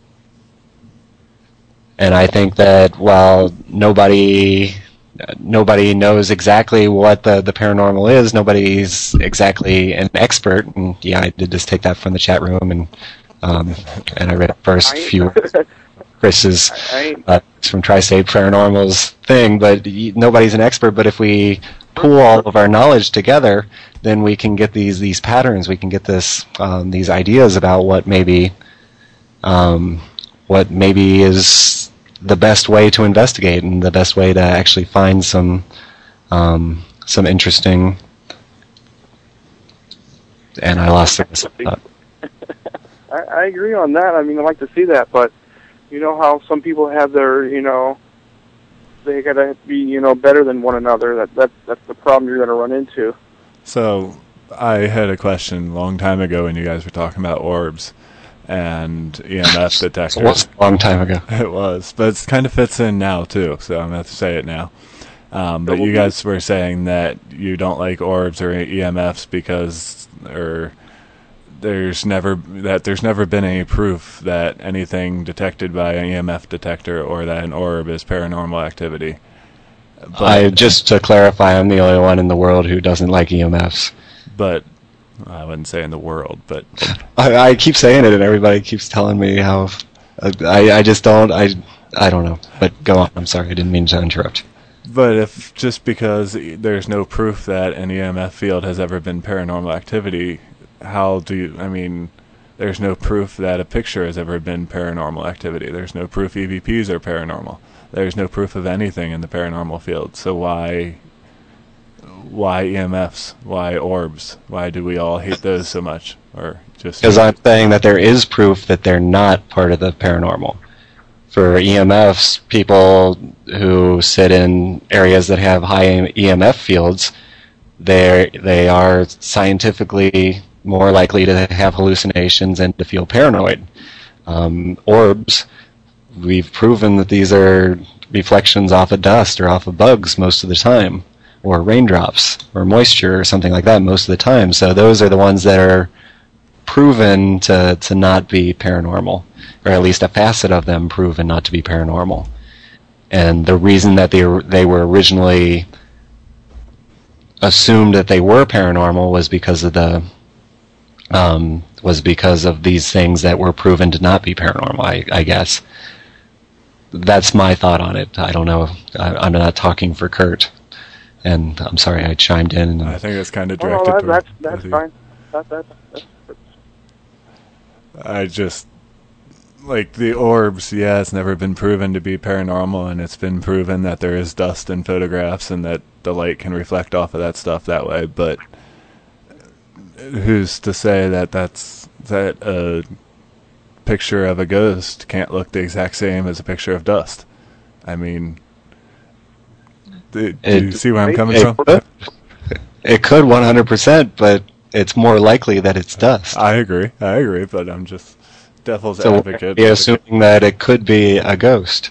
S2: And I think that while nobody knows exactly what the paranormal is, nobody's exactly an expert. And yeah, I did just take that from the chat room, and I read the first few Chris's from Tri-State Paranormal's thing. But nobody's an expert. But if we pool all of our knowledge together, then we can get these patterns. We can get these ideas about what maybe what maybe is the best way to investigate and the best way to actually find some interesting. And I lost the.
S6: I agree on that. I mean, I'd like to see that, but you know how some people have their, they gotta be, better than one another. That's the problem you're gonna run into.
S1: So I had a question a long time ago when you guys were talking about orbs and EMF detectors.
S2: It was a long time ago.
S1: It was, but it kind of fits in now too, so I'm going to have to say it now. But you guys were saying that you don't like orbs or EMFs because there's never been any proof that anything detected by an EMF detector or that an orb is paranormal activity. But,
S2: just to clarify, I'm the only one in the world who doesn't like EMFs.
S1: But I wouldn't say in the world, but
S2: I keep saying it, and everybody keeps telling me how. I just don't. I don't know. But go on. I'm sorry. I didn't mean to interrupt.
S1: But if just because there's no proof that an EMF field has ever been paranormal activity, how do you? I mean, there's no proof that a picture has ever been paranormal activity. There's no proof EVPs are paranormal. There's no proof of anything in the paranormal field. So why EMFs? Why orbs? Why do we all hate those so much? Or just
S2: because I'm saying that there is proof that they're not part of the paranormal. For EMFs, people who sit in areas that have high EMF fields, they are scientifically more likely to have hallucinations and to feel paranoid. Orbs, we've proven that these are reflections off of dust or off of bugs most of the time, or raindrops, or moisture, or something like that most of the time. So those are the ones that are proven to not be paranormal, or at least a facet of them proven not to be paranormal. And the reason that they were originally assumed that they were paranormal was because of these things that were proven to not be paranormal, I guess. That's my thought on it. I don't know. I'm not talking for Kurt. And I'm sorry I chimed in.
S1: I think it's kind of directed
S6: that's fine. That's
S1: I just, like, the orbs, yeah, it's never been proven to be paranormal, and it's been proven that there is dust in photographs and that the light can reflect off of that stuff that way, but who's to say that a picture of a ghost can't look the exact same as a picture of dust? I mean, do you see where I'm coming from?
S2: It could 100%, but it's more likely that it's dust.
S1: I agree, but I'm just devil's advocate.
S2: You're assuming that it could be a ghost.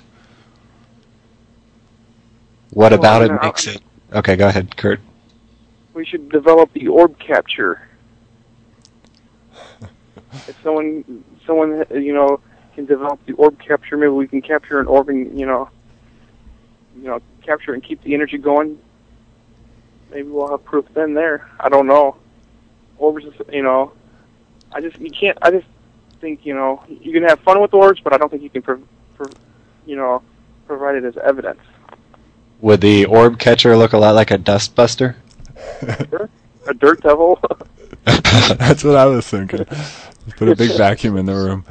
S2: What about it makes it... Okay, go ahead, Kurt.
S6: We should develop the orb capture. If someone can develop the orb capture, maybe we can capture an orb and capture and keep the energy going. Maybe we'll have proof then there. I don't know. Orbs, I just think, you can have fun with orbs, but I don't think you can, provide it as evidence.
S2: Would the orb catcher look a lot like a dust buster?
S6: Sure. A dirt devil?
S1: That's what I was thinking. Just put a big vacuum in the room.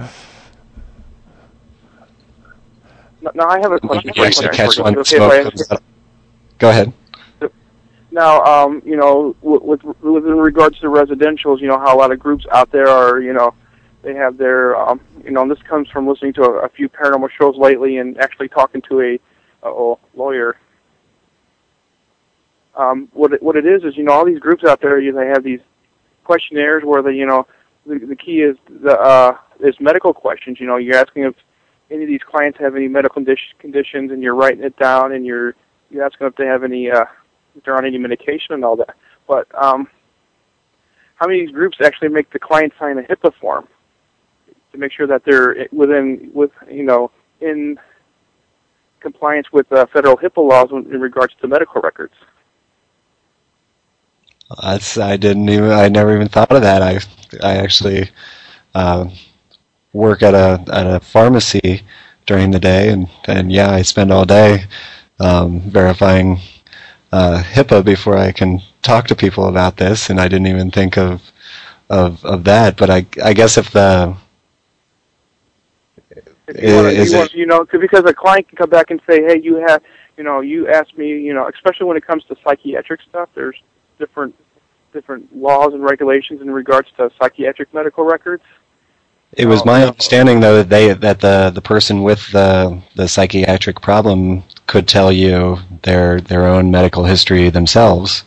S6: Now, I have a question.
S2: You actually catch one smoke. Go ahead.
S6: Now, with in regards to residentials, how a lot of groups out there are, they have their, and this comes from listening to a few paranormal shows lately and actually talking to a lawyer. What it is, all these groups out there, they have these questionnaires where the key is is medical questions. You're asking if any of these clients have any medical conditions, and you're writing it down, and you're asking if they have any, if they're on any medication and all that. But how many of these groups actually make the client sign a HIPAA form to make sure that they're in compliance with federal HIPAA laws in regards to medical records?
S2: I never even thought of that. I actually work at a pharmacy during the day, and yeah, I spend all day verifying HIPAA before I can talk to people about this, and I didn't even think of that. But I guess if
S6: Because a client can come back and say, hey, you asked me, especially when it comes to psychiatric stuff, there's different laws and regulations in regards to psychiatric medical records.
S2: It was my understanding, though, that the person with the psychiatric problem could tell you their own medical history themselves.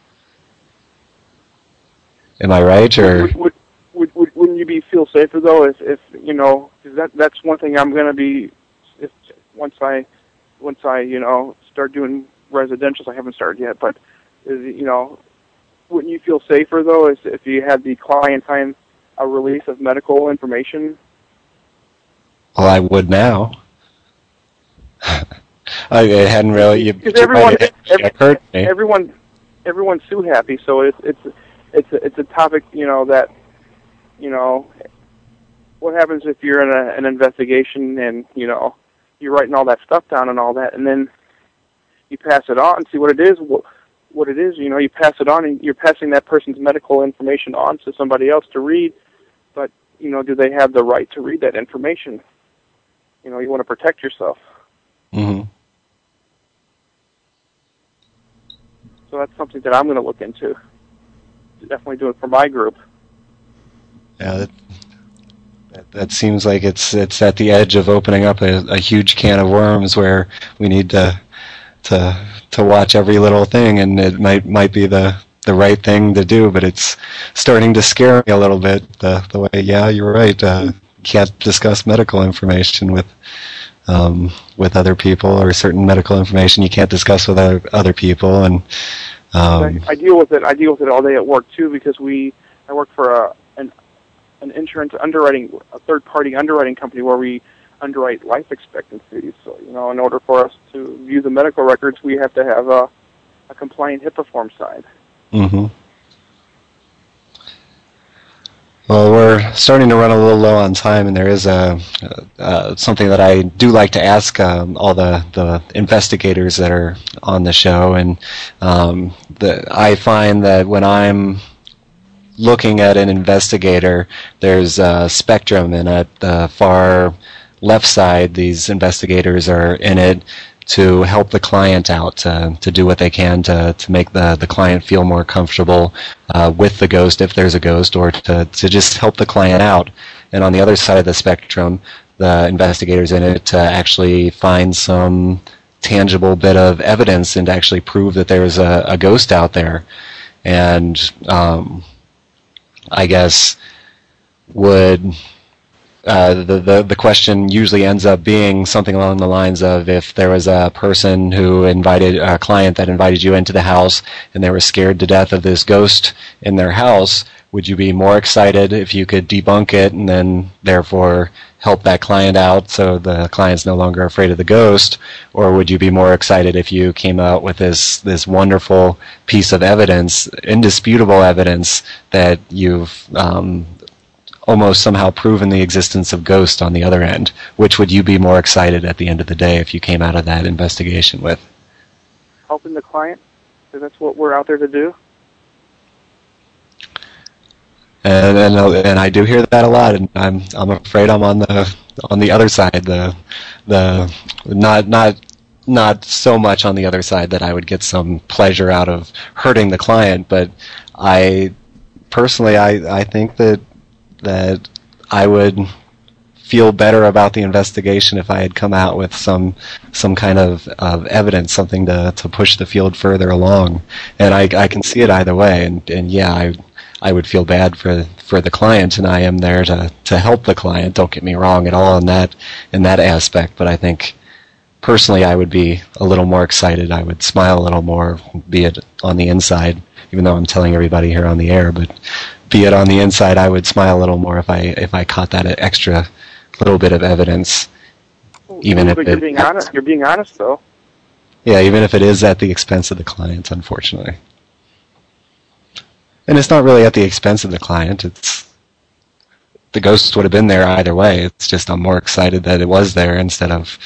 S2: Am I right? Or
S6: wouldn't you feel safer though if because that's one thing I'm going to be once I start doing residentials. I haven't started yet, but wouldn't you feel safer though if you had the client sign a release of medical information?
S2: Well, I would now. It hadn't really.
S6: Because everyone's sue happy, so it's a topic that what happens if you're in an investigation and you're writing all that stuff down and all that, and then you pass it on and see what it is. What it is, you pass it on, and you're passing that person's medical information on to somebody else to read. But do they have the right to read that information? You want to protect yourself.
S2: Mm-hmm.
S6: So that's something that I'm going to look into. Definitely do it for my group.
S2: Yeah, that seems like it's at the edge of opening up a huge can of worms where we need to watch every little thing, and it might be the right thing to do, but it's starting to scare me a little bit. The way, yeah, you're right. Can't discuss medical information with other people, or certain medical information you can't discuss with other people, and
S6: I deal with it. I deal with it all day at work too, because I work for an insurance underwriting, a third-party underwriting company where we underwrite life expectancies. So in order for us to view the medical records, we have to have a compliant HIPAA form signed.
S2: Mm-hmm. Well, we're starting to run a little low on time, and there is something that I do like to ask all the investigators that are on the show, and I find that when I'm looking at an investigator, there's a spectrum, and at the far left side, these investigators are in it to help the client out, to do what they can to make the client feel more comfortable with the ghost, if there's a ghost, or to just help the client out. And on the other side of the spectrum, the investigators in it to actually find some tangible bit of evidence and to actually prove that there's a ghost out there. And I guess the question usually ends up being something along the lines of, if there was a person who invited a client that invited you into the house and they were scared to death of this ghost in their house, would you be more excited if you could debunk it and then therefore help that client out so the client's no longer afraid of the ghost? Or would you be more excited if you came out with this wonderful piece of evidence, indisputable evidence, that you've almost somehow proven the existence of ghosts on the other end? Which would you be more excited at the end of the day if you came out of that investigation with?
S6: Helping the client, because that's what we're out there to do.
S2: And I do hear that a lot, and I'm afraid I'm on the other side, the not so much on the other side that I would get some pleasure out of hurting the client, but I personally I think that I would feel better about the investigation if I had come out with some kind of evidence, something to push the field further along. And I can see it either way, and yeah, I would feel bad for the client, and I am there to help the client. Don't get me wrong at all in that aspect, but I think personally I would be a little more excited. I would smile a little more, be it on the inside, even though I'm telling everybody here on the air, but be it on the inside, I would smile a little more if I caught that extra little bit of evidence. Even if
S6: you're being honest. You're being honest, though.
S2: Yeah, even if it is at the expense of the client, unfortunately. And it's not really at the expense of the client. It's the ghost would have been there either way. It's just I'm more excited that it was there instead of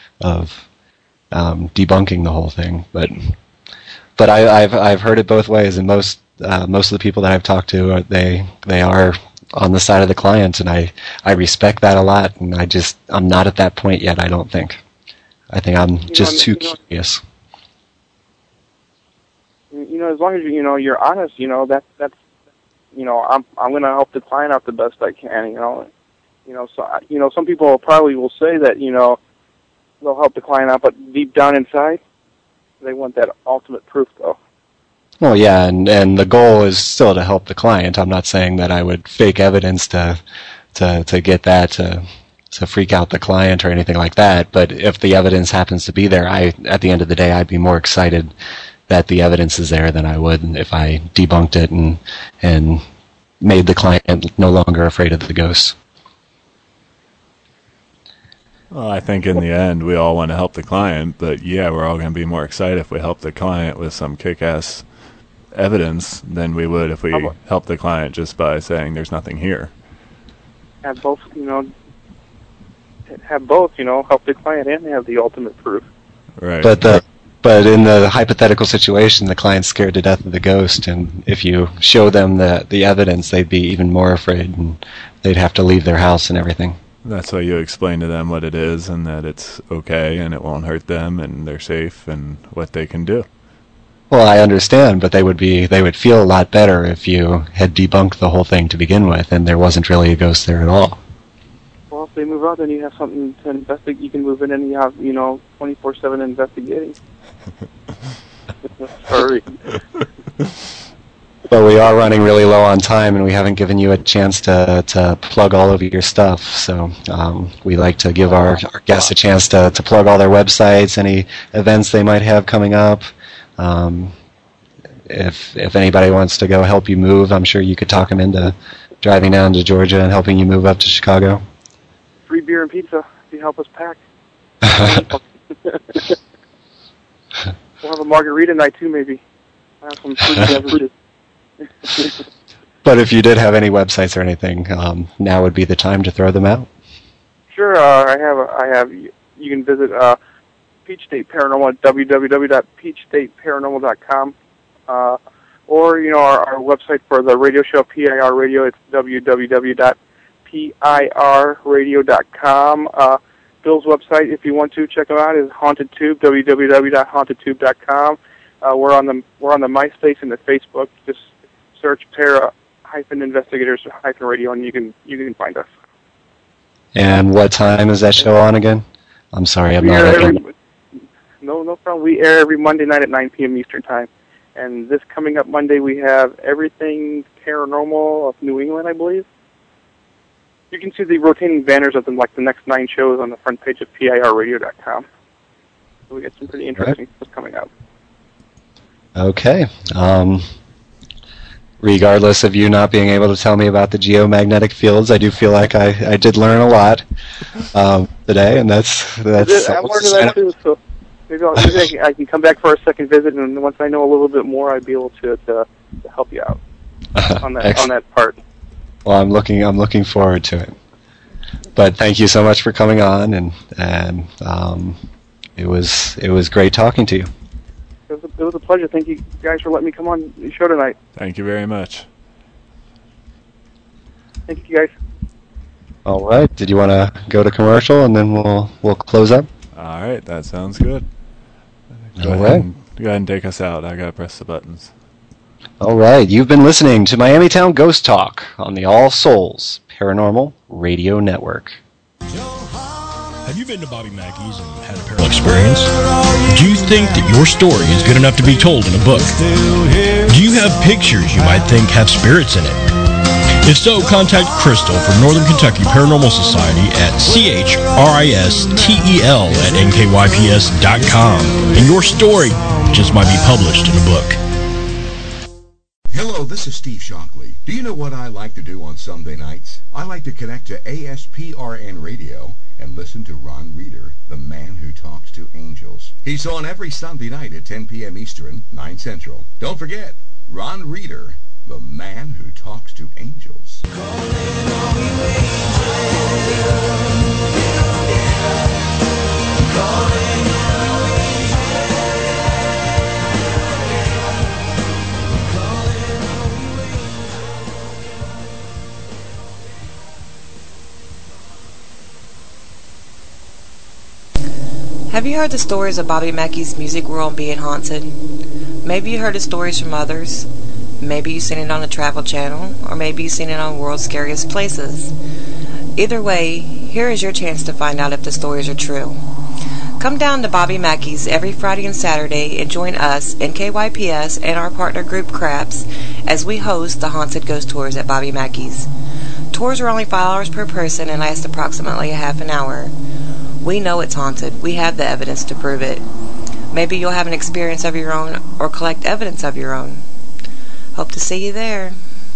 S2: debunking the whole thing. But I've heard it both ways, and most of the people that I've talked to, they are on the side of the client, and I respect that a lot, and I'm not at that point yet, I don't think. I think I'm just too curious.
S6: As long as you're honest, that's I'm going to help the client out the best I can, So some people probably will say that, they'll help the client out, but deep down inside, they want that ultimate proof, though.
S2: Well, yeah, and the goal is still to help the client. I'm not saying that I would fake evidence to get that to freak out the client or anything like that. But if the evidence happens to be there, at the end of the day, I'd be more excited that the evidence is there than I would if I debunked it and made the client no longer afraid of the ghosts.
S1: Well, I think in the end, we all want to help the client, but yeah, we're all going to be more excited if we help the client with some kick-ass evidence than we would if we help the client just by saying there's nothing here.
S6: Have both, help the client and have the ultimate proof.
S1: Right.
S2: But in the hypothetical situation, the client's scared to death of the ghost, and if you show them the evidence, they'd be even more afraid, and they'd have to leave their house and everything.
S1: That's why you explain to them what it is and that it's okay and it won't hurt them and they're safe and what they can do.
S2: Well, I understand, but they would feel a lot better if you had debunked the whole thing to begin with and there wasn't really a ghost there at all.
S6: Well, if they move out, then you have something to investigate. You can move in and you have, 24/7 investigating. Sorry.
S2: But we are running really low on time, and we haven't given you a chance to plug all of your stuff. So we like to give our guests a chance to plug all their websites, any events they might have coming up. If anybody wants to go help you move, I'm sure you could talk them into driving down to Georgia and helping you move up to Chicago.
S6: Free beer and pizza if you help us pack. We'll have a margarita night too, maybe. I'll have some fruit beverages.
S2: But if you did have any websites or anything, now would be the time to throw them out.
S6: Sure, I have. You can visit Peach State Paranormal at www.peachstateparanormal.com, or our website for the radio show PIR Radio. It's www.pirradio.com. Bill's website, if you want to check them out, is Haunted Tube. www.hauntedtube.com. We're on the MySpace and the Facebook. Just search Para-Investigators-Radio, and you can find us.
S2: And what time is that show on again? I'm sorry, I'm not.
S6: No problem. We air every Monday night at 9 p.m. Eastern Time. And this coming up Monday, we have Everything Paranormal of New England, I believe. You can see the rotating banners of the next 9 shows on the front page of PIRradio.com. So we got some pretty interesting stuff coming up.
S2: Okay. Regardless of you not being able to tell me about the geomagnetic fields, I do feel like I did learn a lot today, and that's.
S6: I'm learning that too. So maybe I can come back for a second visit, and once I know a little bit more, I'd be able to help you out on that part.
S2: Well, I'm looking forward to it. But thank you so much for coming on, and it was great talking to you.
S6: It was a pleasure. Thank you guys for letting me come on the show tonight.
S1: Thank you very much.
S6: Thank you guys.
S2: All right. Did you want to go to commercial and then we'll close up?
S1: All right. That sounds good. Go ahead and take us out. I gotta press the buttons.
S2: All right. You've been listening to Miami Town Ghost Talk on the All Souls Paranormal Radio Network.
S7: Have you been to Bobby Mackey's and had a paranormal experience? Do you think that your story is good enough to be told in a book? Do you have pictures you might think have spirits in it? If so, contact Crystal from Northern Kentucky Paranormal Society at CHRISTEL@NKYPS.com, and your story just might be published in a book.
S8: Hello, this is Steve Shockley. Do you know what I like to do on Sunday nights? I like to connect to ASPRN Radio and listen to Ron Reeder, the man who talks to angels. He's on every Sunday night at 10 p.m. Eastern, 9 Central. Don't forget, Ron Reeder, the man who talks to angels.
S4: Have you heard the stories of Bobby Mackey's music world being haunted? Maybe you heard the stories from others. Maybe you've seen it on the Travel Channel, or maybe you've seen it on World's Scariest Places. Either way, here is your chance to find out if the stories are true. Come down to Bobby Mackey's every Friday and Saturday and join us, NKYPS, and our partner group Craps as we host the Haunted Ghost Tours at Bobby Mackey's. Tours are only $5 per person and last approximately a half an hour. We know it's haunted. We have the evidence to prove it. Maybe you'll have an experience of your own or collect evidence of your own. Hope to see you there.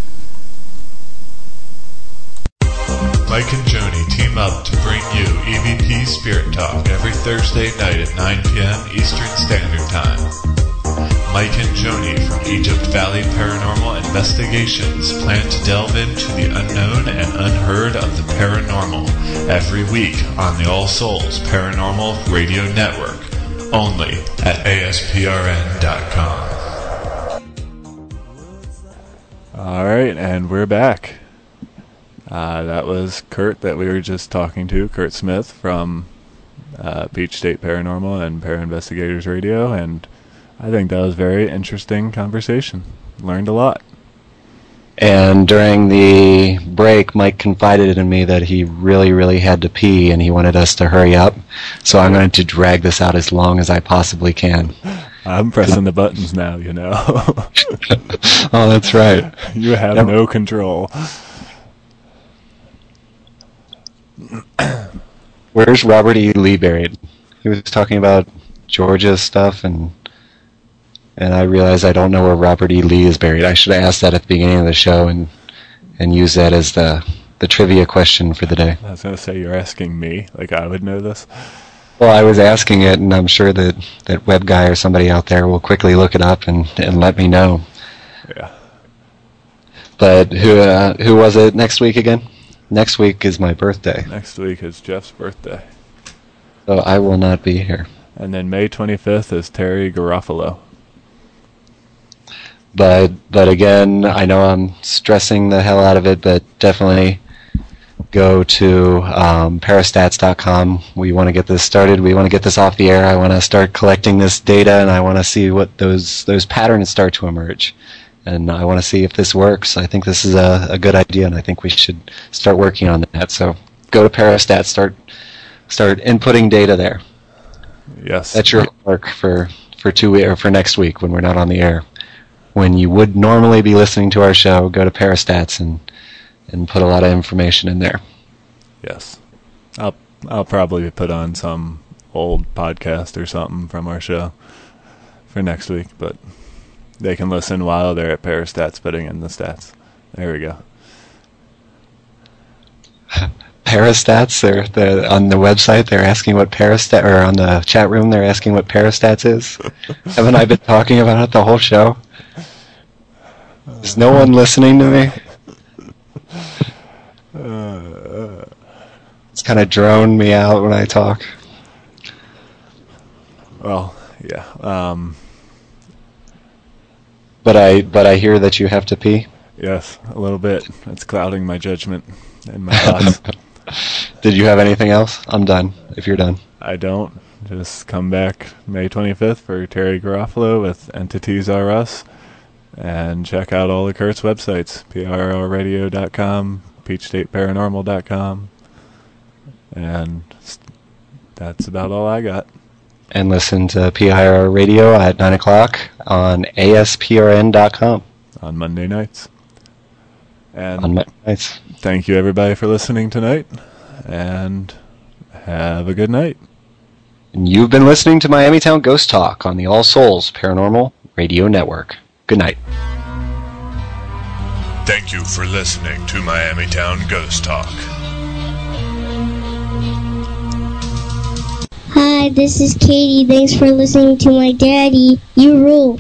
S9: Mike and Joni team up to bring you EVP Spirit Talk every Thursday night at 9 p.m. Eastern Standard Time. Mike and Joni from Egypt Valley Paranormal Investigations plan to delve into the unknown and unheard of the paranormal every week on the All Souls Paranormal Radio Network, only at ASPRN.com.
S1: Alright, and we're back. That was Kurt that we were just talking to, Kurt Smith from Peach State Paranormal and Para-Investigators Radio, and I think that was a very interesting conversation. Learned a lot.
S2: And during the break, Mike confided in me that he really, really had to pee, and he wanted us to hurry up. So I'm going to drag this out as long as I possibly can.
S1: I'm pressing the buttons now, you know.
S2: Oh, that's right.
S1: You have no control.
S2: Where's Robert E. Lee buried? He was talking about Georgia stuff, and I realized I don't know where Robert E. Lee is buried. I should have asked that at the beginning of the show and use that as the trivia question for the day.
S1: I was going to say, you're asking me, like I would know this.
S2: Well, I was asking it, and I'm sure that web guy or somebody out there will quickly look it up and let me know.
S1: Yeah.
S2: But who was it next week again? Next week is my birthday.
S1: Next week is Jeff's birthday.
S2: So I will not be here.
S1: And then May 25th is Terry Garofalo.
S2: But again, I know I'm stressing the hell out of it, but definitely go to parastats.com. We want to get this started. We want to get this off the air. I want to start collecting this data, and I want to see what those patterns start to emerge. And I want to see if this works. I think this is a good idea, and I think we should start working on that. So go to Parastats, start inputting data there.
S1: Yes.
S2: That's your homework for next week when we're not on the air. When you would normally be listening to our show, go to Parastats and put a lot of information in there.
S1: Yes. I'll probably put on some old podcast or something from our show for next week, but they can listen while they're at Parastats putting in the stats. There we go.
S2: Parastats, they're on the website, they're asking what Parastat, or on the chat room, they're asking what Parastats is. Haven't I been talking about it the whole show? Is no one listening to me? It's kind of drone me out when I talk.
S1: Well, yeah.
S2: But I hear that you have to pee?
S1: Yes, a little bit. It's clouding my judgment and my thoughts.
S2: Did you have anything else? I'm done, if you're done.
S1: I don't. Just come back May 25th for Terry Garofalo with Entities R Us. And check out all of Kurt's websites, prrradio.com, peachstateparanormal.com. And that's about all I got.
S2: And listen to PIR Radio at 9 o'clock on ASPRN.com.
S1: On Monday nights. And
S2: on Monday nights.
S1: Thank you, everybody, for listening tonight. And have a good night.
S2: And you've been listening to Miami Town Ghost Talk on the All Souls Paranormal Radio Network. Good night.
S9: Thank you for listening to Miami Town Ghost Talk.
S10: Hi, this is Katie. Thanks for listening to my daddy. You rule.